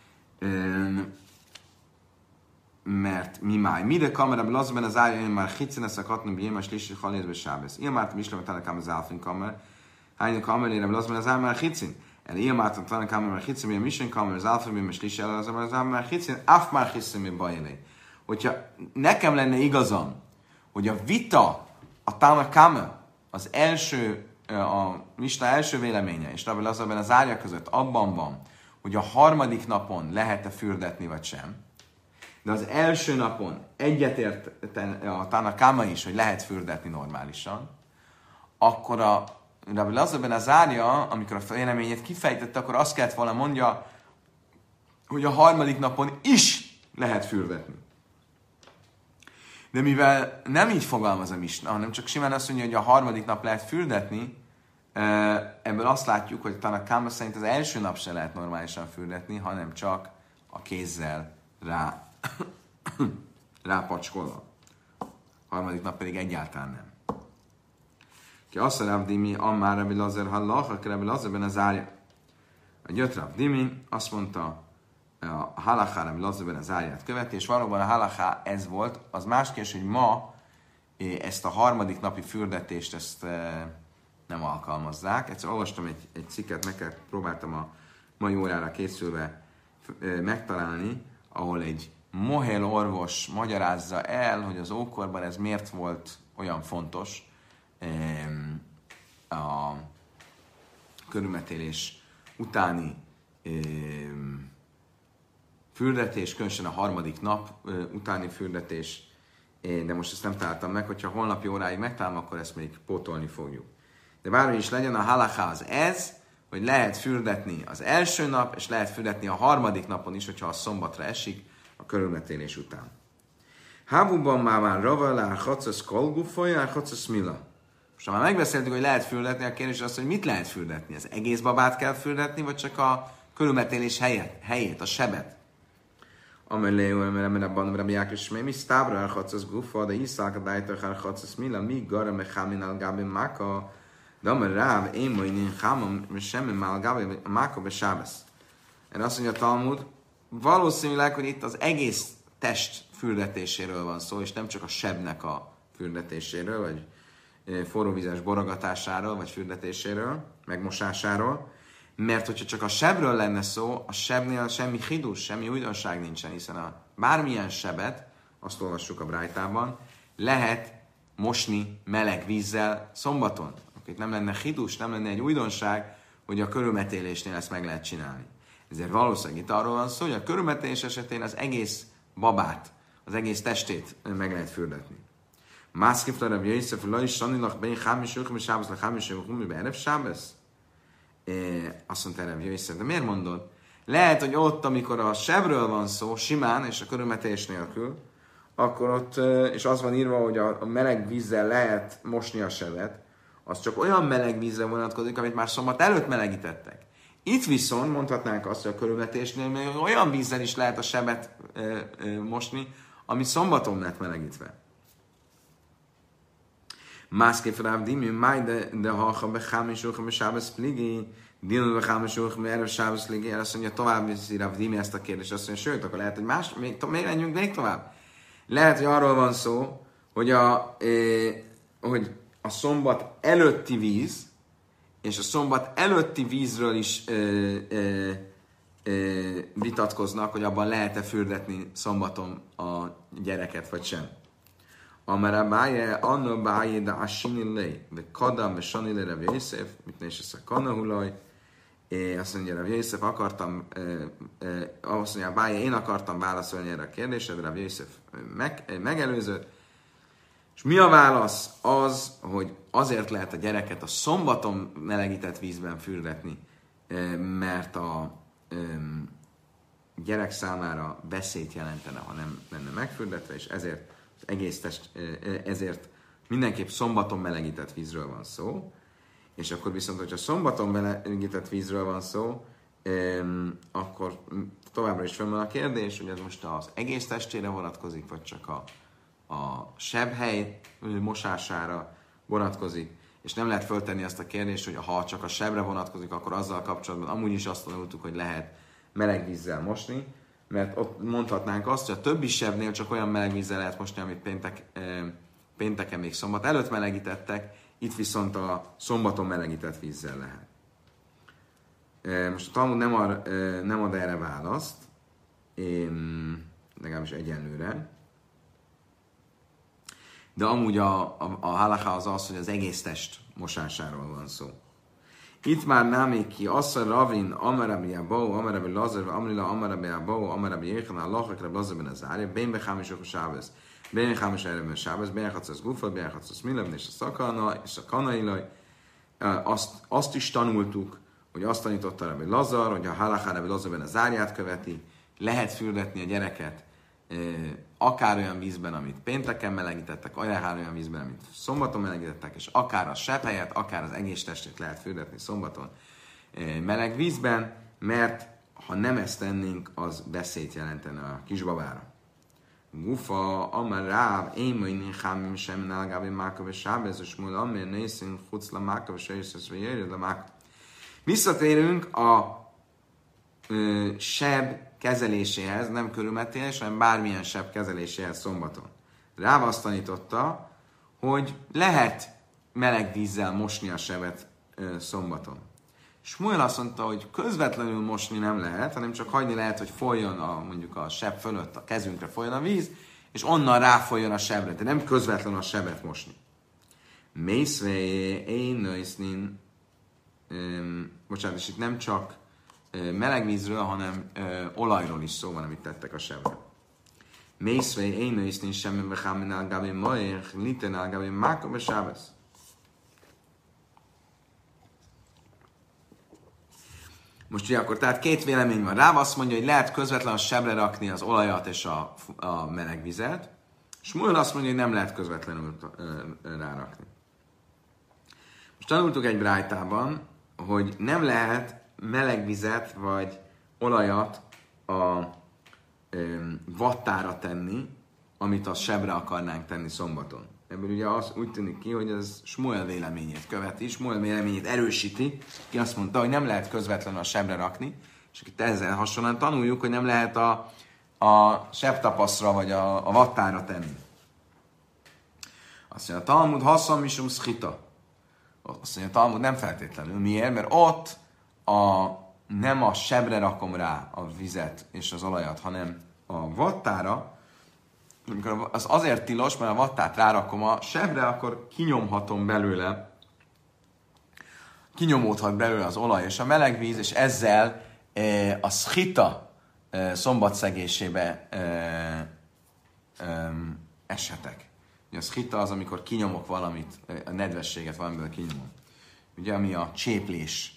Mert mi máj? Mire kamera blazben az állja, én már hiccen ezt a katnum jémes lissi halézbe sábesz. Ilyen már mislemet telekám az álfin kamer. Hányni kamerére blazben az állja, már hiccen. El ilyen már telekám már hiccen, milyen misen kamer az álfin, jémes lissi el az állja, már hiccen, áf már hiccen, mi bajlé. Hogyha nekem lenne igazam, hogy a vita, a Tana Kame, az első, a Misna első véleménye, és Rabbi Lazarben az árja között abban van, hogy a harmadik napon lehet-e fürdetni, vagy sem. De az első napon egyetért a Tana Kame is, hogy lehet fürdetni normálisan, akkor a Rabbi Lazarben az árja, amikor a véleményét kifejtette, akkor azt kellett volna mondja, hogy a harmadik napon is lehet fürdetni. De mivel nem így fogalmaz a Misna, hanem csak simán azt mondja, hogy a harmadik nap lehet fürdetni, ebből azt látjuk, hogy Tana Káma szerint az első nap se lehet normálisan fürdetni, hanem csak a kézzel rápacskolva. A harmadik nap pedig egyáltalán nem. Ki azt a Rav Dimi, Ammár Rabbi Lazar hallach, aki Rabbi Lazarben az árja. A jött Rav Dimi, azt mondta, a halachá Rabbi Lazarben az árját követi, és valóban a halachá ez volt. Az más kérdés, hogy ma ezt a harmadik napi fürdetést ezt nem alkalmazzák. Egyszer olvastam egy cikket, próbáltam a mai órára készülve megtalálni, ahol egy mohél orvos magyarázza el, hogy az ókorban ez miért volt olyan fontos, a körülmetélés utáni fürdetés, különösen a harmadik nap utáni fürdetés, de most ezt nem találtam meg, hogyha holnapi óráig megtalálom, akkor ezt még pótolni fogjuk. De bármi is legyen, a halakha az ez, hogy lehet fürdetni az első nap, és lehet fürdetni a harmadik napon is, hogyha a szombatra esik, a körülmetélés után. Hábuban már ravalár hacasz kolgufolyár hacasz mila. Most már megbeszéltük, hogy lehet fürdetni, a kérdés az, hogy mit lehet fürdetni. Az egész babát kell fürdetni, vagy csak a körülmetélés helyét, a sebet. Amelé, mert abban Rabbi Jákos mi sztábra elhatsz gufa, de iszák a dájtach elhatsz mila, mi gara mechamin algábi máka, de amely ráv, én majd én hámam, semmi algábi máka be sábesz. Erre azt mondja a Talmud, valószínűleg, hogy itt az egész test fürdetéséről van szó, és nem csak a sebnek a fürdetéséről, vagy forróvizes borogatásáról, vagy fürdetéséről, megmosásáról, mert hogyha csak a sebről lenne szó, a sebnél semmi hidus, semmi újdonság nincsen, hiszen a bármilyen sebet, azt olvassuk a Brájtában, lehet mosni meleg vízzel szombaton. Itt nem lenne hidus, nem lenne egy újdonság, hogy a körülmetélésnél ezt meg lehet csinálni. Ezért valószínűleg itt arról van szó, hogy a körülmetélés esetén az egész babát, az egész testét meg lehet fürdetni. Mászkifla Rabbi Yosef, Laj Sanilach, Ben Chámis, Öchim, Sábesz, Lechamis, Öchim, Berev Sábesz. Azt mondta Rabbi Yosef, de miért mondod? Lehet, hogy ott, amikor a sebről van szó, simán, és a körülmetélés nélkül, akkor ott, és az van írva, hogy a meleg vízzel lehet mosni a sebet, az csak olyan meleg vízre vonatkozik, amit már szombat előtt melegítettek. Itt viszont mondhatnánk azt, hogy a körülmetésnél még olyan vízzel is lehet a sebet mosni, ami szombaton lett melegítve. Mászképp ráv dimi, máj de ha bechámis úrkam és sábesz pligi, dinul bechámis úrkam erre sábesz pligi, azt mondja, tovább viszi ráv dimi ezt a kérdést, azt mondja, sőt, akkor lehet, hogy más, még menjünk még tovább. Lehet, hogy arról van szó, hogy a szombat előtti víz, és a szombat előtti vízről is vitatkoznak, hogy abban lehet-e fürdetni szombaton a gyereket, vagy sem. Amara báje, anna báje, de asinilei, de kadam, és sanile Rav Yosef, mit ne is ez a kanahulaj, azt mondja, Rav Yosef, azt mondja, báje, én akartam válaszolni erre a kérdésre, de Rav Yosef megelőzött. És mi a válasz? Az, hogy azért lehet a gyereket a szombaton melegített vízben fürdetni, mert a gyerek számára veszélyt jelentene, ha nem lenne megfürdetve, és ezért az egész ezért mindenképp szombaton melegített vízről van szó. És akkor viszont, hogyha szombaton melegített vízről van szó, akkor továbbra is fenn a kérdés, hogy ez most az egész testére vonatkozik, vagy csak a sebhely mosására vonatkozik, és nem lehet föltenni azt a kérdést, hogy ha csak a sebre vonatkozik, akkor azzal kapcsolatban amúgy is azt tanultuk, hogy lehet meleg vízzel mosni, mert ott mondhatnánk azt, hogy a többi sebnél csak olyan meleg vízzel lehet mosni, amit pénteken még szombat előtt melegítettek, itt viszont a szombaton melegített vízzel lehet. Most a Talmud nem ad erre választ, legalábbis egyenlőre, de amúgy a halakha az, hogy az egész test mosásáról van szó. Itt már námék ki, Assza Ravin, Amarabi Abau, Amarabi Lazar, Amrila, Amarabi Abau, Amarabi Jéhan, Allahak, Rab Lazar ben Azárja, Ben Bechamis Ocha Sábesz, Ben Bechamis Erre ben Sábesz, Ben Bechamis Gufa, Ben Bechamis Milav, és a Szakana, és a Kanailaj. Azt is tanultuk, hogy azt tanította Rabbi Lazar, hogy a halakha Rabbi Lazar ben Azárját követi, lehet fürdetni a gyereket, akár olyan vízben, amit pénteken melegítettek, akár olyan vízben, amit szombaton melegítettek, és akár a sebb helyet, akár az egész testét lehet fürdetni szombaton meleg vízben, mert ha nem ezt tennénk, az veszélyt jelentene a kisbabára. Gufa, amar ráv, én majd néhámim sem nálgábi mákave sábez, és múl amir nészünk, hucla mákave sejszeszve jöjjön a mákave. Visszatérünk a seb kezeléséhez, nem körülmetélés, hanem bármilyen seb kezeléséhez szombaton. Ráv azt tanította, hogy lehet meleg vízzel mosni a sebet szombaton. Smuel azt mondta, hogy közvetlenül mosni nem lehet, hanem csak hagyni lehet, hogy folyjon mondjuk a seb fölött, a kezünkre folyjon a víz, és onnan ráfolyjon a sebre, de nem közvetlenül a sebet mosni. Mészve én nősznin, bocsánat, és itt nem csak meleg vízről, hanem olajról is szó van, amit tettek a sebre. Mészve én nősznin semmi behámin algábi maér, liten algábi máka besábesz. Most ugye akkor tehát két vélemény van. Ráv azt mondja, hogy lehet közvetlen a sebre rakni az olajat és a meleg vizet. Smuel azt mondja, hogy nem lehet közvetlenül rárakni. Most tanultuk egy brájtában, hogy nem lehet meleg vizet vagy olajat a vattára tenni, amit a sebre akarnánk tenni szombaton. Ebből ugye az úgy tűnik ki, hogy ez Smuel véleményét követi, Smuel véleményét erősíti, ki azt mondta, hogy nem lehet közvetlenül a sebre rakni, és itt ezzel hasonlóan tanuljuk, hogy nem lehet a sebtapaszra vagy a vattára tenni. Azt mondja, a Talmud haszon misum szchita. Azt mondja, a Talmud nem feltétlenül. Miért? Mert ott nem a sebre rakom rá a vizet és az olajat, hanem a vattára. Amikor az azért tilos, mert a vattát rárakom a sebre, akkor kinyomhatom belőle, kinyomódhat belőle az olaj és a meleg víz, és ezzel a szchita szombatszegésébe eshetek. Ugye a szchita az, amikor kinyomok valamit, a nedvességet valamiből kinyomom. Ugye, ami a cséplés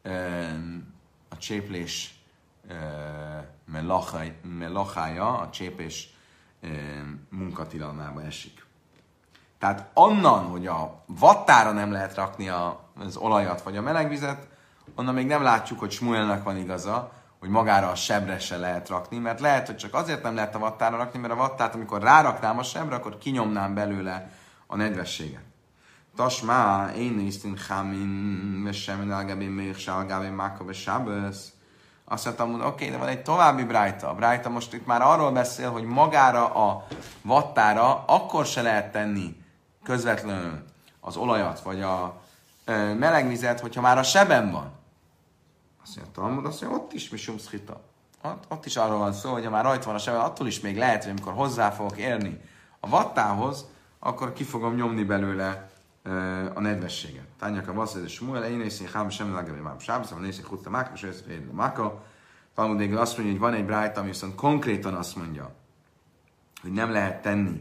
melachája, a csépés munkatilalmába esik. Tehát onnan, hogy a vattára nem lehet rakni az olajat vagy a melegvizet, onnan még nem látjuk, hogy Smuelnek van igaza, hogy magára a sebre se lehet rakni, mert lehet, hogy csak azért nem lehet a vattára rakni, mert a vattát, amikor ráraknám a sebre, akkor kinyomnám belőle a nedvességet. Tasmá, én isztin chámin, vesemen algábén mérse algábén máka vesábesz. Azt mondtam, hogy oké, de van egy további brájta. A brájta most itt már arról beszél, hogy magára a vattára akkor se lehet tenni közvetlenül az olajat, vagy a melegvizet, hogyha már a seben van. Azt mondja, ott is misum szchita. Ott is arról van szó, hogy ha már rajta van a seben, attól is még lehet, hogy amikor hozzá fogok érni a vattához, akkor ki fogom nyomni belőle a nedvességet. Tányaka vasszed és Smuel, én nézszín hám sem lágabé mám sábsz, van nézszín hutta máka, és őszín férjén a máka. Talmud végül azt mondja, hogy van egy brájta, ami viszont konkrétan azt mondja, hogy nem lehet tenni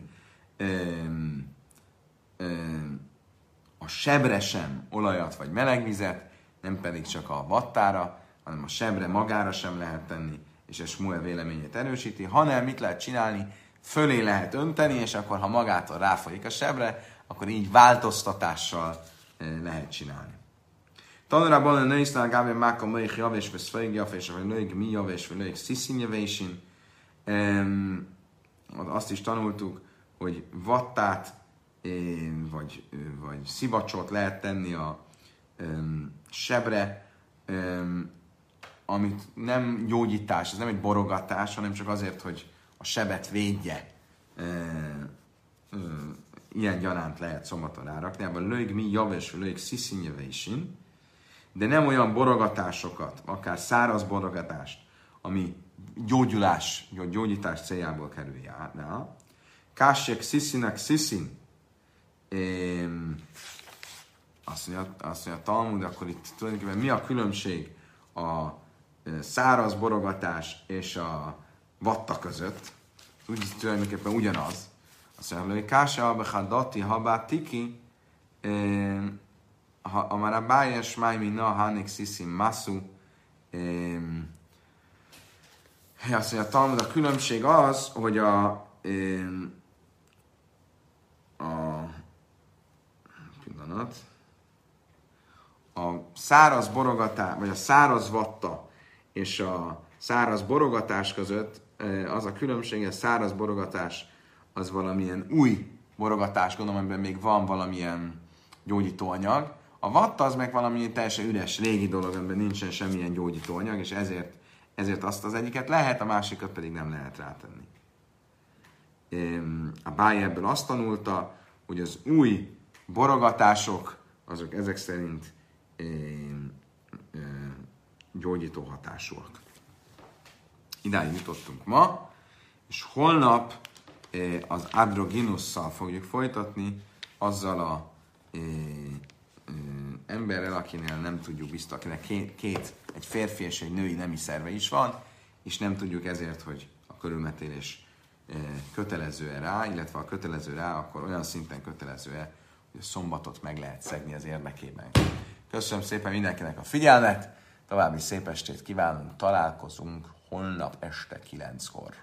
a sebre sem olajat vagy melegvizet, nem pedig csak a vattára, hanem a sebre magára sem lehet tenni, és a Smuel véleményét erősíti, hanem mit lehet csinálni? Fölé lehet önteni, és akkor, ha magától ráfolyik a sebre, akkor így változtatással lehet csinálni. Tanulában a nőisznál gábén máka möjjük javés, vagy szfejg javés, vagy nőjük mi javés, vagy nőjük sziszin javésin. Azt is tanultuk, hogy vattát, vagy szivacsot lehet tenni a sebre, amit nem gyógyítás, ez nem egy borogatás, hanem csak azért, hogy a sebet védje. Ilyen gyanánt lehet szombaton rárakni, abban lőjük mi javes, lőjük sziszínjöveisin, de nem olyan borogatásokat, akár száraz borogatást, ami gyógyítás céljából kerül rá. Kássek sziszinek sziszin, azt mondja a Talmud, akkor itt tulajdonképpen mi a különbség a száraz borogatás és a vatta között? Úgy tulajdonképpen ugyanaz. Azt mondja, hogy kása abechadati habátiki, ha már a bájes májmi na hánik sziszim masszú. Azt mondja, a Talmud, a különbség az, hogy a száraz borogatás, vagy a száraz vatta és a száraz borogatás között az a különbség, hogy a száraz borogatás az valamilyen új borogatás, gondolom, amiben még van valamilyen gyógyítóanyag. A vatta az meg valami teljesen üres, régi dolog, amiben nincsen semmilyen gyógyítóanyag, és ezért azt az egyiket lehet, a másikat pedig nem lehet rátenni. A Báj ebből azt tanulta, hogy az új borogatások, azok ezek szerint gyógyító hatásúak. Idáig jutottunk ma, és holnap az androginusszal fogjuk folytatni, azzal a emberrel, akinél nem tudjuk biztos, akinek egy férfi és egy női nemi szerve is van, és nem tudjuk ezért, hogy a körülmetélés kötelező-e rá, illetve ha kötelező rá, akkor olyan szinten kötelező-e, hogy a szombatot meg lehet szegni az érdekében. Köszönöm szépen mindenkinek a figyelmet, további szép estét kívánunk, találkozunk holnap este 9-kor.